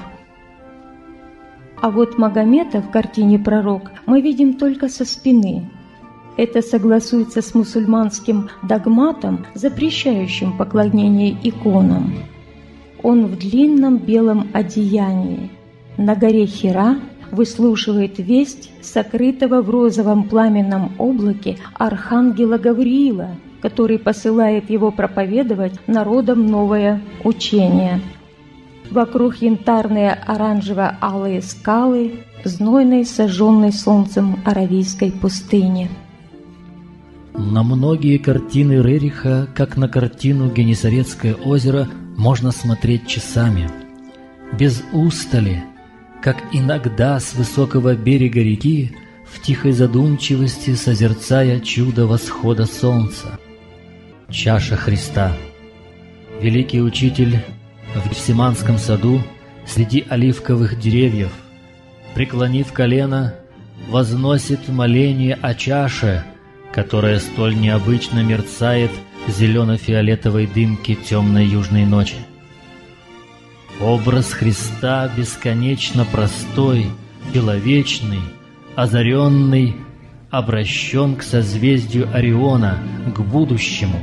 А вот Магомета в картине «Пророк» мы видим только со спины. Это согласуется с мусульманским догматом, запрещающим поклонение иконам. Он в длинном белом одеянии. На горе Хира выслушивает весть сокрытого в розовом пламенном облаке архангела Гавриила, который посылает его проповедовать народам новое учение. Вокруг янтарные оранжево-алые скалы, знойной, сожженной солнцем аравийской пустыни. На многие картины Рериха, как на картину «Генесарецкое озеро», можно смотреть часами, без устали, как иногда с высокого берега реки, в тихой задумчивости созерцая чудо восхода солнца. Чаша Христа. Великий учитель в Гефсиманском саду среди оливковых деревьев, преклонив колено, возносит моление о чаше, которая столь необычно мерцает в зелено-фиолетовой дымке темной южной ночи. Образ Христа бесконечно простой, человечный, озаренный, обращен к созвездию Ориона, к будущему.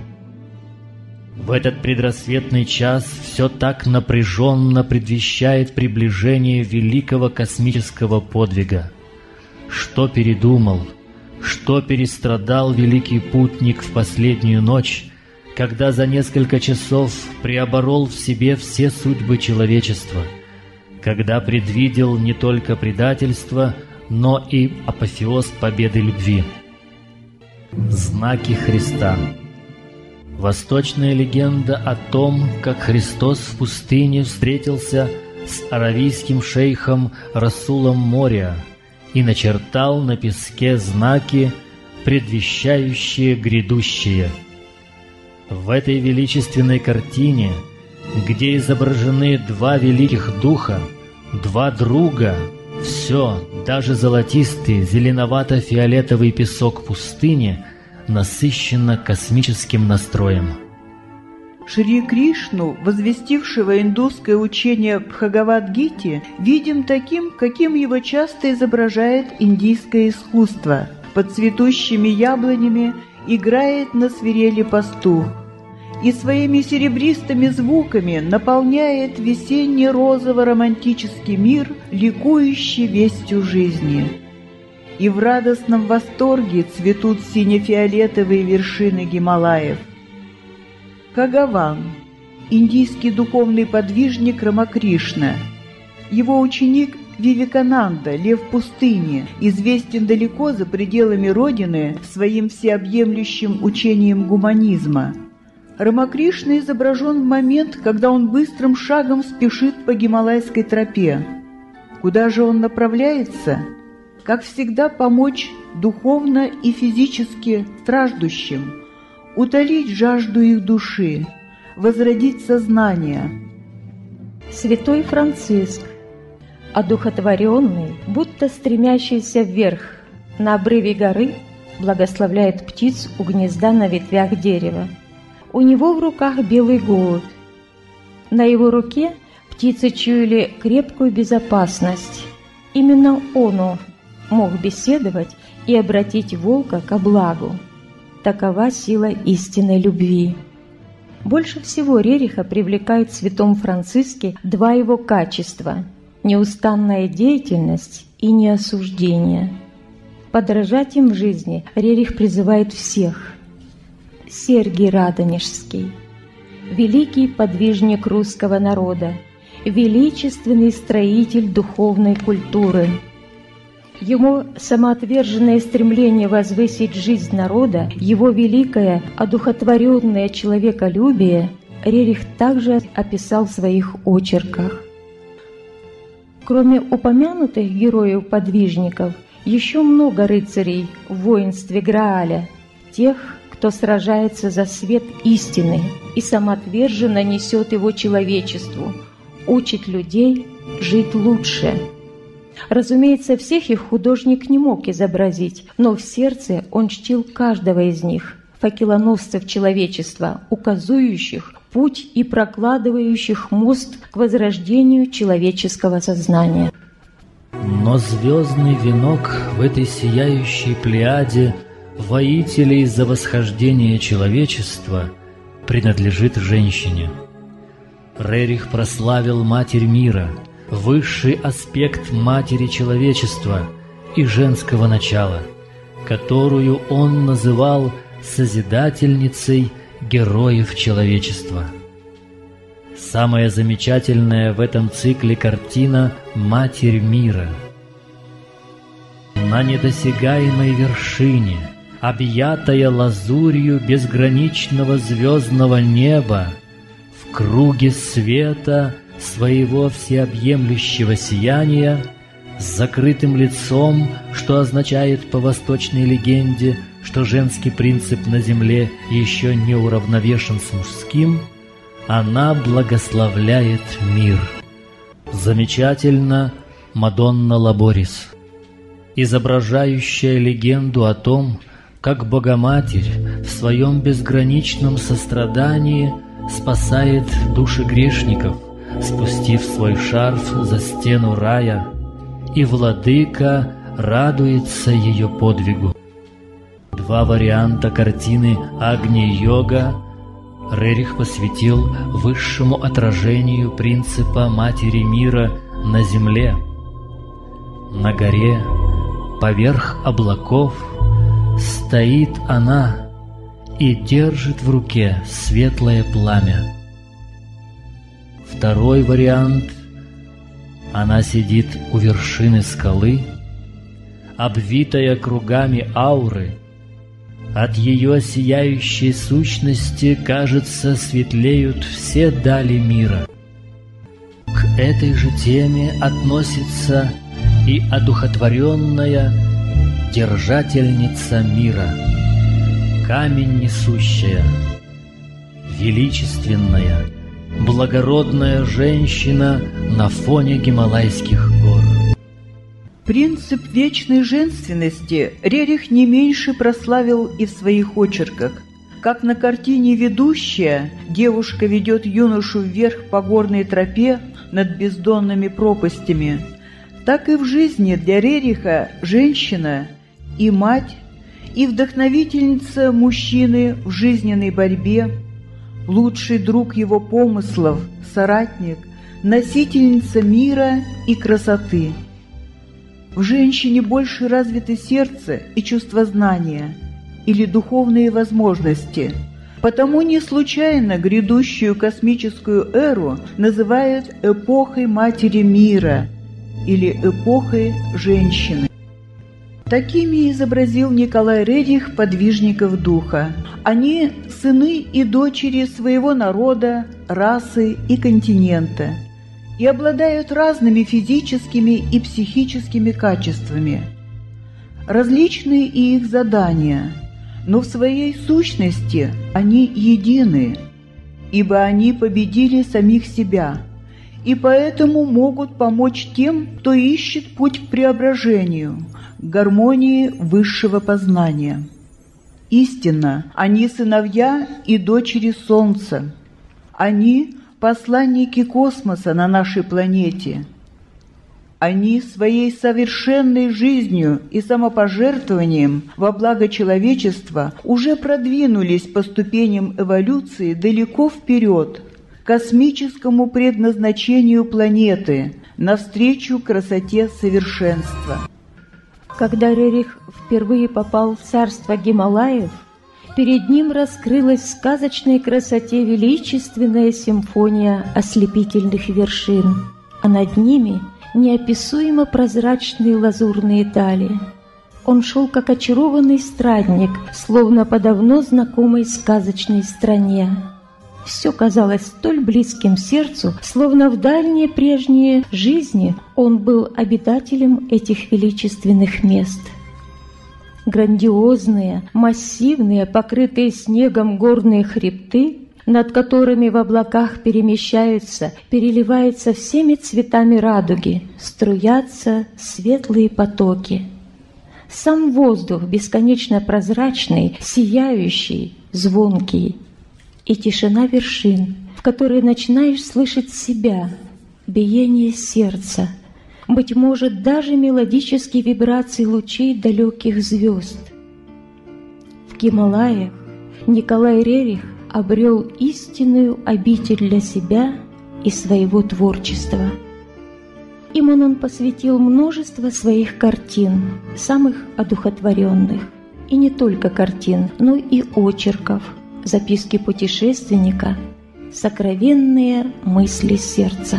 В этот предрассветный час все так напряженно предвещает приближение великого космического подвига. Что передумал, что перестрадал великий путник в последнюю ночь, когда за несколько часов преоборол в себе все судьбы человечества, когда предвидел не только предательство, но и апофеоз победы любви. Знаки Христа. Восточная легенда о том, как Христос в пустыне встретился с аравийским шейхом Расулом Мория и начертал на песке знаки, предвещающие грядущее. В этой величественной картине, где изображены два великих духа, два друга, все, даже золотистый, зеленовато-фиолетовый песок пустыни, насыщенно космическим настроем. Шри Кришну, возвестившего индусское учение Бхагавад-гите, видим таким, каким его часто изображает индийское искусство. Под цветущими яблонями играет на свирели пастух и своими серебристыми звуками наполняет весенний розово-романтический мир, ликующий вестью жизни. И в радостном восторге цветут сине-фиолетовые вершины Гималаев. Бхагаван – индийский духовный подвижник Рамакришна. Его ученик Вивекананда, лев пустыни, известен далеко за пределами Родины своим всеобъемлющим учением гуманизма. Рамакришна изображен в момент, когда он быстрым шагом спешит по гималайской тропе. Куда же он направляется? Как всегда, помочь духовно и физически страждущим, утолить жажду их души, возродить сознание. Святой Франциск, одухотворенный, будто стремящийся вверх, на обрыве горы, благословляет птиц у гнезда на ветвях дерева. У него в руках белый голубь. На его руке птицы чуяли крепкую безопасность. Именно он мог беседовать и обратить волка ко благу. Такова сила истинной любви. Больше всего Рериха привлекает в святом Франциске два его качества – неустанная деятельность и неосуждение. Подражать им в жизни Рерих призывает всех. Сергий Радонежский, великий подвижник русского народа, величественный строитель духовной культуры. Его самоотверженное стремление возвысить жизнь народа, его великое одухотворенное человеколюбие Рерих также описал в своих очерках. Кроме упомянутых героев-подвижников, еще много рыцарей в воинстве Грааля, тех, кто сражается за свет истины и самоотверженно несет его человечеству, учит людей жить лучше. Разумеется, всех их художник не мог изобразить, но в сердце он чтил каждого из них, факелоносцев человечества, указующих путь и прокладывающих мост к возрождению человеческого сознания. Но звездный венок в этой сияющей плеяде воителей за восхождение человечества принадлежит женщине. Рерих прославил Матерь мира, высший аспект Матери человечества и женского начала, которую он называл Созидательницей героев человечества. Самая замечательная в этом цикле картина «Матерь мира». На недосягаемой вершине, объятая лазурью безграничного звездного неба, в круге света своего всеобъемлющего сияния, с закрытым лицом, что означает по восточной легенде, что женский принцип на земле еще не уравновешен с мужским, она благословляет мир. Замечательно Мадонна Лаборис, изображающая легенду о том, как Богоматерь в своем безграничном сострадании спасает души грешников, спустив свой шарф за стену рая, и владыка радуется ее подвигу. Два варианта картины Агни-йога Рерих посвятил высшему отражению принципа Матери мира на земле. На горе, поверх облаков, стоит она и держит в руке светлое пламя. Второй вариант — она сидит у вершины скалы, обвитая кругами ауры. От ее сияющей сущности, кажется, светлеют все дали мира. К этой же теме относится и одухотворенная держательница мира, камень несущая, величественная, благородная женщина на фоне Гималайских гор. Принцип вечной женственности Рерих не меньше прославил и в своих очерках. Как на картине «Ведущая» девушка ведет юношу вверх по горной тропе над бездонными пропастями, так и в жизни для Рериха женщина и мать, и вдохновительница мужчины в жизненной борьбе, лучший друг его помыслов, соратник, носительница мира и красоты. В женщине больше развиты сердце и чувствознание или духовные возможности, потому не случайно грядущую космическую эру называют эпохой Матери мира или эпохой женщины. Такими изобразил Николай Рерих подвижников духа. Они – сыны и дочери своего народа, расы и континента, и обладают разными физическими и психическими качествами. Различны и их задания, но в своей сущности они едины, ибо они победили самих себя, и поэтому могут помочь тем, кто ищет путь к преображению, к гармонии высшего познания. Истинно, они сыновья и дочери Солнца. Они – посланники космоса на нашей планете. Они своей совершенной жизнью и самопожертвованием во благо человечества уже продвинулись по ступеням эволюции далеко вперед, к космическому предназначению планеты, навстречу красоте совершенства. Когда Рерих впервые попал в царство Гималаев, перед ним раскрылась в сказочной красоте величественная симфония ослепительных вершин, а над ними неописуемо прозрачные лазурные дали. Он шел как очарованный странник, словно по давно знакомой сказочной стране. Все казалось столь близким сердцу, словно в дальние прежние жизни он был обитателем этих величественных мест. Грандиозные, массивные, покрытые снегом горные хребты, над которыми в облаках перемещаются, переливаются всеми цветами радуги, струятся светлые потоки. Сам воздух бесконечно прозрачный, сияющий, звонкий. И тишина вершин, в которой начинаешь слышать себя, биение сердца, быть может, даже мелодические вибрации лучей далеких звезд. Гималаев Николай Рерих обрел истинную обитель для себя и своего творчества. Им он посвятил множество своих картин, самых одухотворенных, и не только картин, но и очерков, записки путешественника, сокровенные мысли сердца.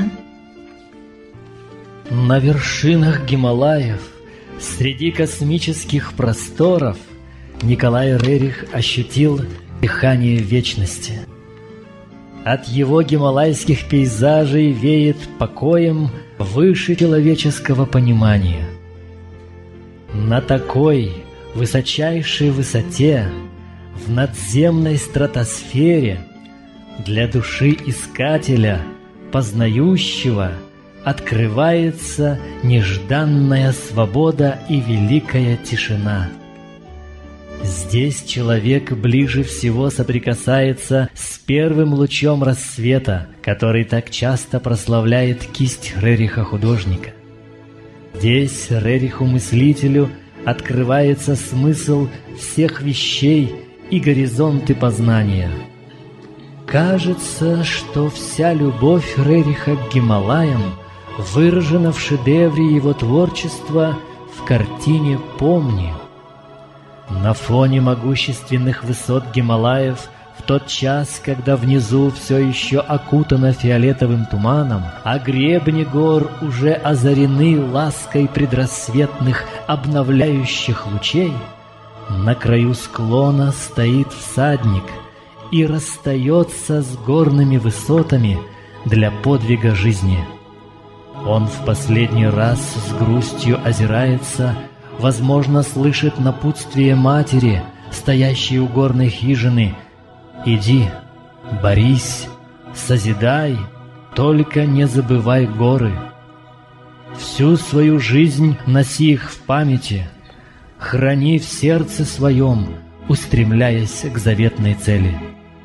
На вершинах Гималаев, среди космических просторов, Николай Рерих ощутил дыхание вечности. От его гималайских пейзажей веет покоем выше человеческого понимания. На такой высочайшей высоте, в надземной стратосфере, для души искателя, познающего, открывается нежданная свобода и великая тишина. Здесь человек ближе всего соприкасается с первым лучом рассвета, который так часто прославляет кисть Рериха-художника. Здесь Рериху-мыслителю открывается смысл всех вещей и горизонты познания. Кажется, что вся любовь Рериха к Гималаям выражена в шедевре его творчества в картине «Помни». На фоне могущественных высот Гималаев, в тот час, когда внизу все еще окутано фиолетовым туманом, а гребни гор уже озарены лаской предрассветных обновляющих лучей, на краю склона стоит всадник и расстается с горными высотами для подвига жизни. Он в последний раз с грустью озирается, возможно, слышит напутствие матери, стоящей у горной хижины: «Иди, борись, созидай, только не забывай горы. Всю свою жизнь носи их в памяти, храни в сердце своем, устремляясь к заветной цели».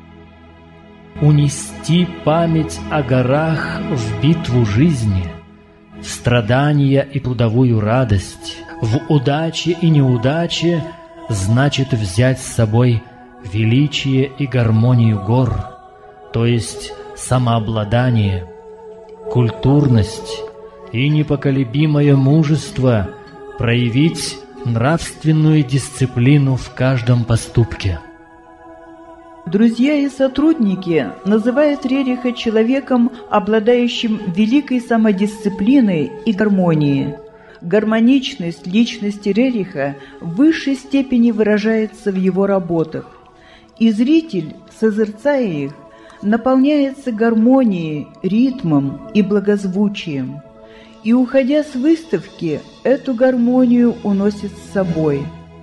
Унести память о горах в битву жизни, в страдания и трудовую радость, в удаче и неудаче, значит взять с собой величие и гармонию гор, то есть самообладание, культурность и непоколебимое мужество, проявить нравственную дисциплину в каждом поступке. Друзья и сотрудники называют Рериха человеком, обладающим великой самодисциплиной и гармонией. Гармоничность личности Рериха в высшей степени выражается в его работах, и зритель, созерцая их, наполняется гармонией, ритмом и благозвучием, и, уходя с выставки, эту гармонию уносит с собой.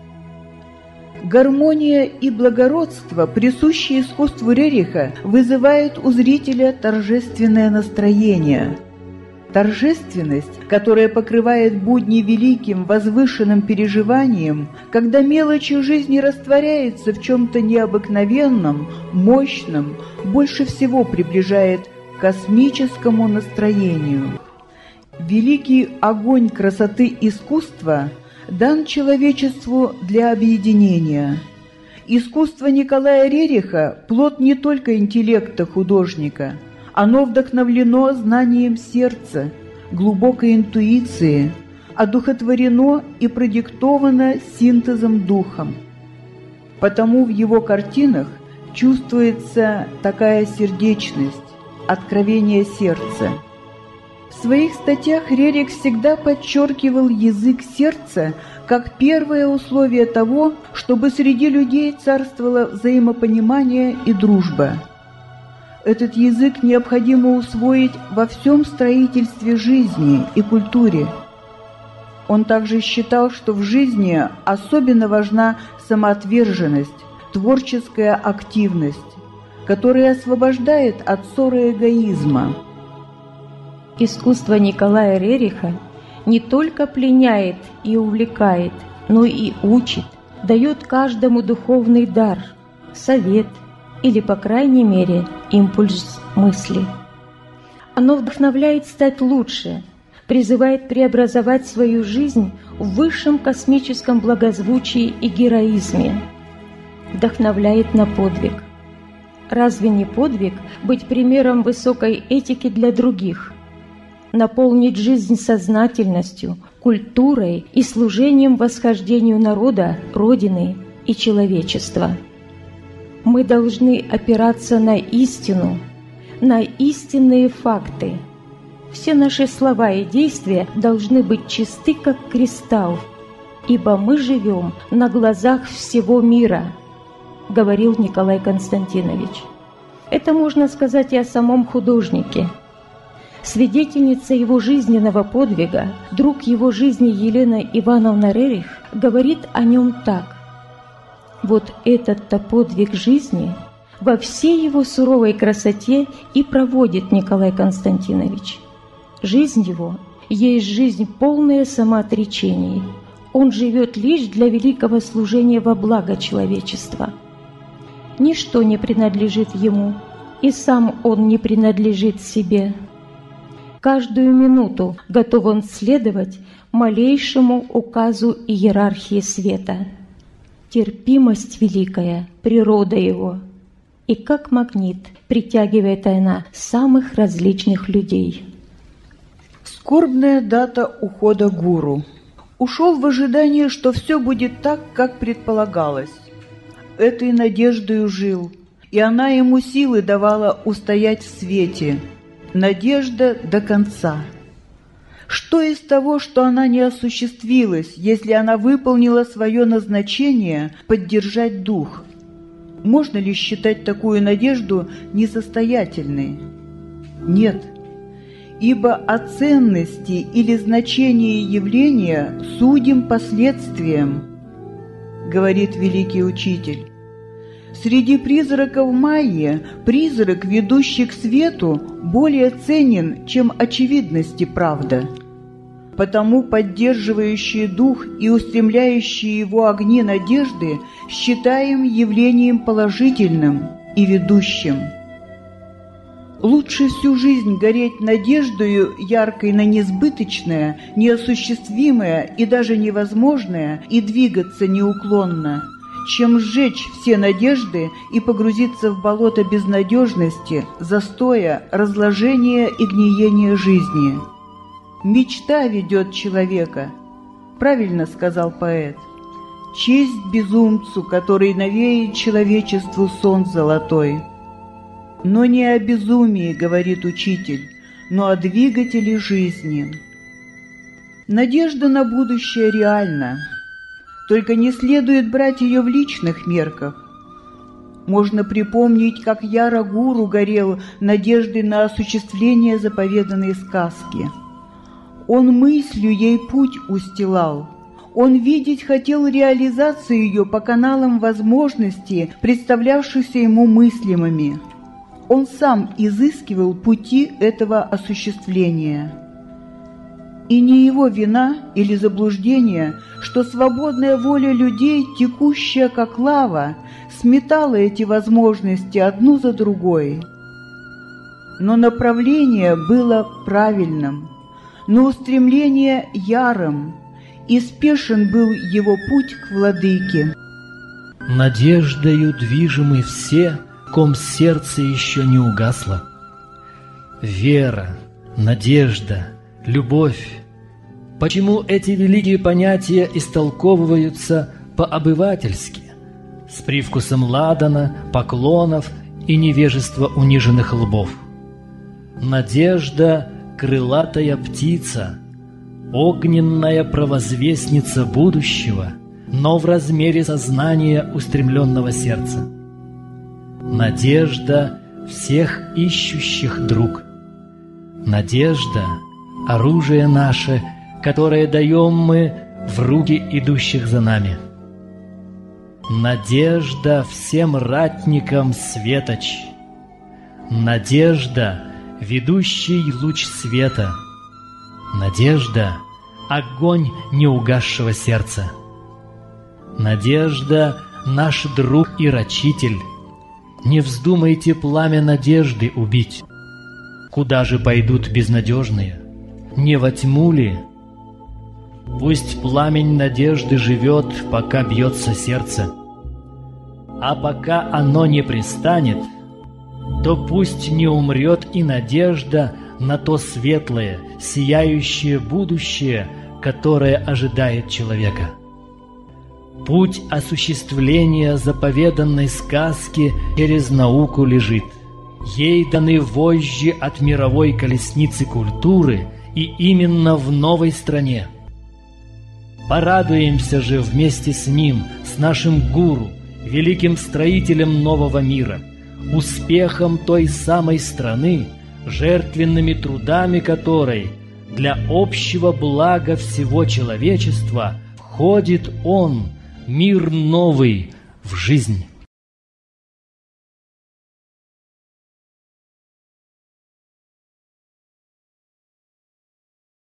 Гармония и благородство, присущие искусству Рериха, вызывают у зрителя торжественное настроение. Торжественность, которая покрывает будни великим, возвышенным переживанием, когда мелочи жизни растворяются в чем-то необыкновенном, мощном, больше всего приближает к космическому настроению. Великий огонь красоты искусства дан человечеству для объединения. Искусство Николая Рериха – плод не только интеллекта художника, оно вдохновлено знанием сердца, глубокой интуиции, одухотворено и продиктовано синтезом духом. Потому в его картинах чувствуется такая сердечность, откровение сердца. В своих статьях Рерих всегда подчеркивал язык сердца как первое условие того, чтобы среди людей царствовало взаимопонимание и дружба. Этот язык необходимо усвоить во всем строительстве жизни и культуре. Он также считал, что в жизни особенно важна самоотверженность, творческая активность, которая освобождает от ссоры эгоизма. Искусство Николая Рериха не только пленяет и увлекает, но и учит, дает каждому духовный дар, совет или, по крайней мере, импульс мысли. Оно вдохновляет стать лучше, призывает преобразовать свою жизнь в высшем космическом благозвучии и героизме. вдохновляет на подвиг. Разве не подвиг быть примером высокой этики для других? Наполнить жизнь сознательностью, культурой и служением восхождению народа, Родины и человечества. Мы должны опираться на истину, на истинные факты. Все наши слова и действия должны быть чисты, как кристалл, ибо мы живем на глазах всего мира, говорил Николай Константинович. Это можно сказать и о самом художнике. Свидетельница его жизненного подвига, друг его жизни Елена Ивановна Рерих, говорит о нем так. Вот этот-то подвиг жизни во всей его суровой красоте и проводит Николай Константинович. Жизнь его есть жизнь, полная самоотречений. Он живет лишь для великого служения во благо человечества. Ничто не принадлежит ему, и сам он не принадлежит себе. Каждую минуту готов он следовать малейшему указу иерархии света. Терпимость великая, природа его, и как магнит притягивает она самых различных людей. Скорбная дата ухода гуру. Ушел в ожидании, что все будет так, как предполагалось. Этой надеждою жил, и она ему силы давала устоять в свете. Надежда до конца. Что из того, что она не осуществилась, если она выполнила свое назначение поддержать дух? Можно ли считать такую надежду несостоятельной? Нет. Ибо о ценности или значении явления судим последствиям, говорит великий учитель. Среди призраков майя призрак, ведущий к свету, более ценен, чем очевидность и правда. Потому поддерживающие дух и устремляющие его огни надежды считаем явлением положительным и ведущим. Лучше всю жизнь гореть надеждою яркой на несбыточное, неосуществимое и даже невозможное и двигаться неуклонно, чем сжечь все надежды и погрузиться в болото безнадежности, застоя, разложения и гниения жизни. Мечта ведет человека, правильно сказал поэт. Честь безумцу, который навеет человечеству сон золотой. Но не о безумии, говорит учитель, но о двигателе жизни. Надежда на будущее реальна. Только не следует брать ее в личных мерках. Можно припомнить, как яро гуру горел надеждой на осуществление заповеданной сказки. Он мыслью ей путь устилал. Он видеть хотел реализацию ее по каналам возможностей, представлявшихся ему мыслимыми. Он сам изыскивал пути этого осуществления. И не его вина или заблуждение, что свободная воля людей, текущая как лава, сметала эти возможности одну за другой. Но направление было правильным, но устремление ярым, и спешен был его путь к владыке. Надеждою движимы все, ком сердце еще не угасло. Вера, надежда, любовь. Почему эти великие понятия истолковываются по-обывательски, с привкусом ладана, поклонов и невежества униженных лбов? Надежда — крылатая птица, огненная провозвестница будущего, но в размере сознания устремленного сердца. Надежда всех ищущих друг. Надежда — оружие наше, которое даем мы в руки идущих за нами. Надежда всем ратникам светоч. Надежда — ведущий луч света. Надежда — огонь неугасшего сердца. Надежда — наш друг и рачитель. Не вздумайте пламя надежды убить. Куда же пойдут безнадежные? Не во тьму ли? Пусть пламень надежды живет, пока бьется сердце. А пока оно не пристанет, то пусть не умрет и надежда на то светлое, сияющее будущее, которое ожидает человека. Путь осуществления заповеданной сказки через науку лежит. Ей даны вожжи от мировой колесницы культуры, и именно в новой стране. Порадуемся же вместе с ним, с нашим гуру, великим строителем нового мира, успехом той самой страны, жертвенными трудами которой для общего блага всего человечества входит он, мир новый, в жизнь.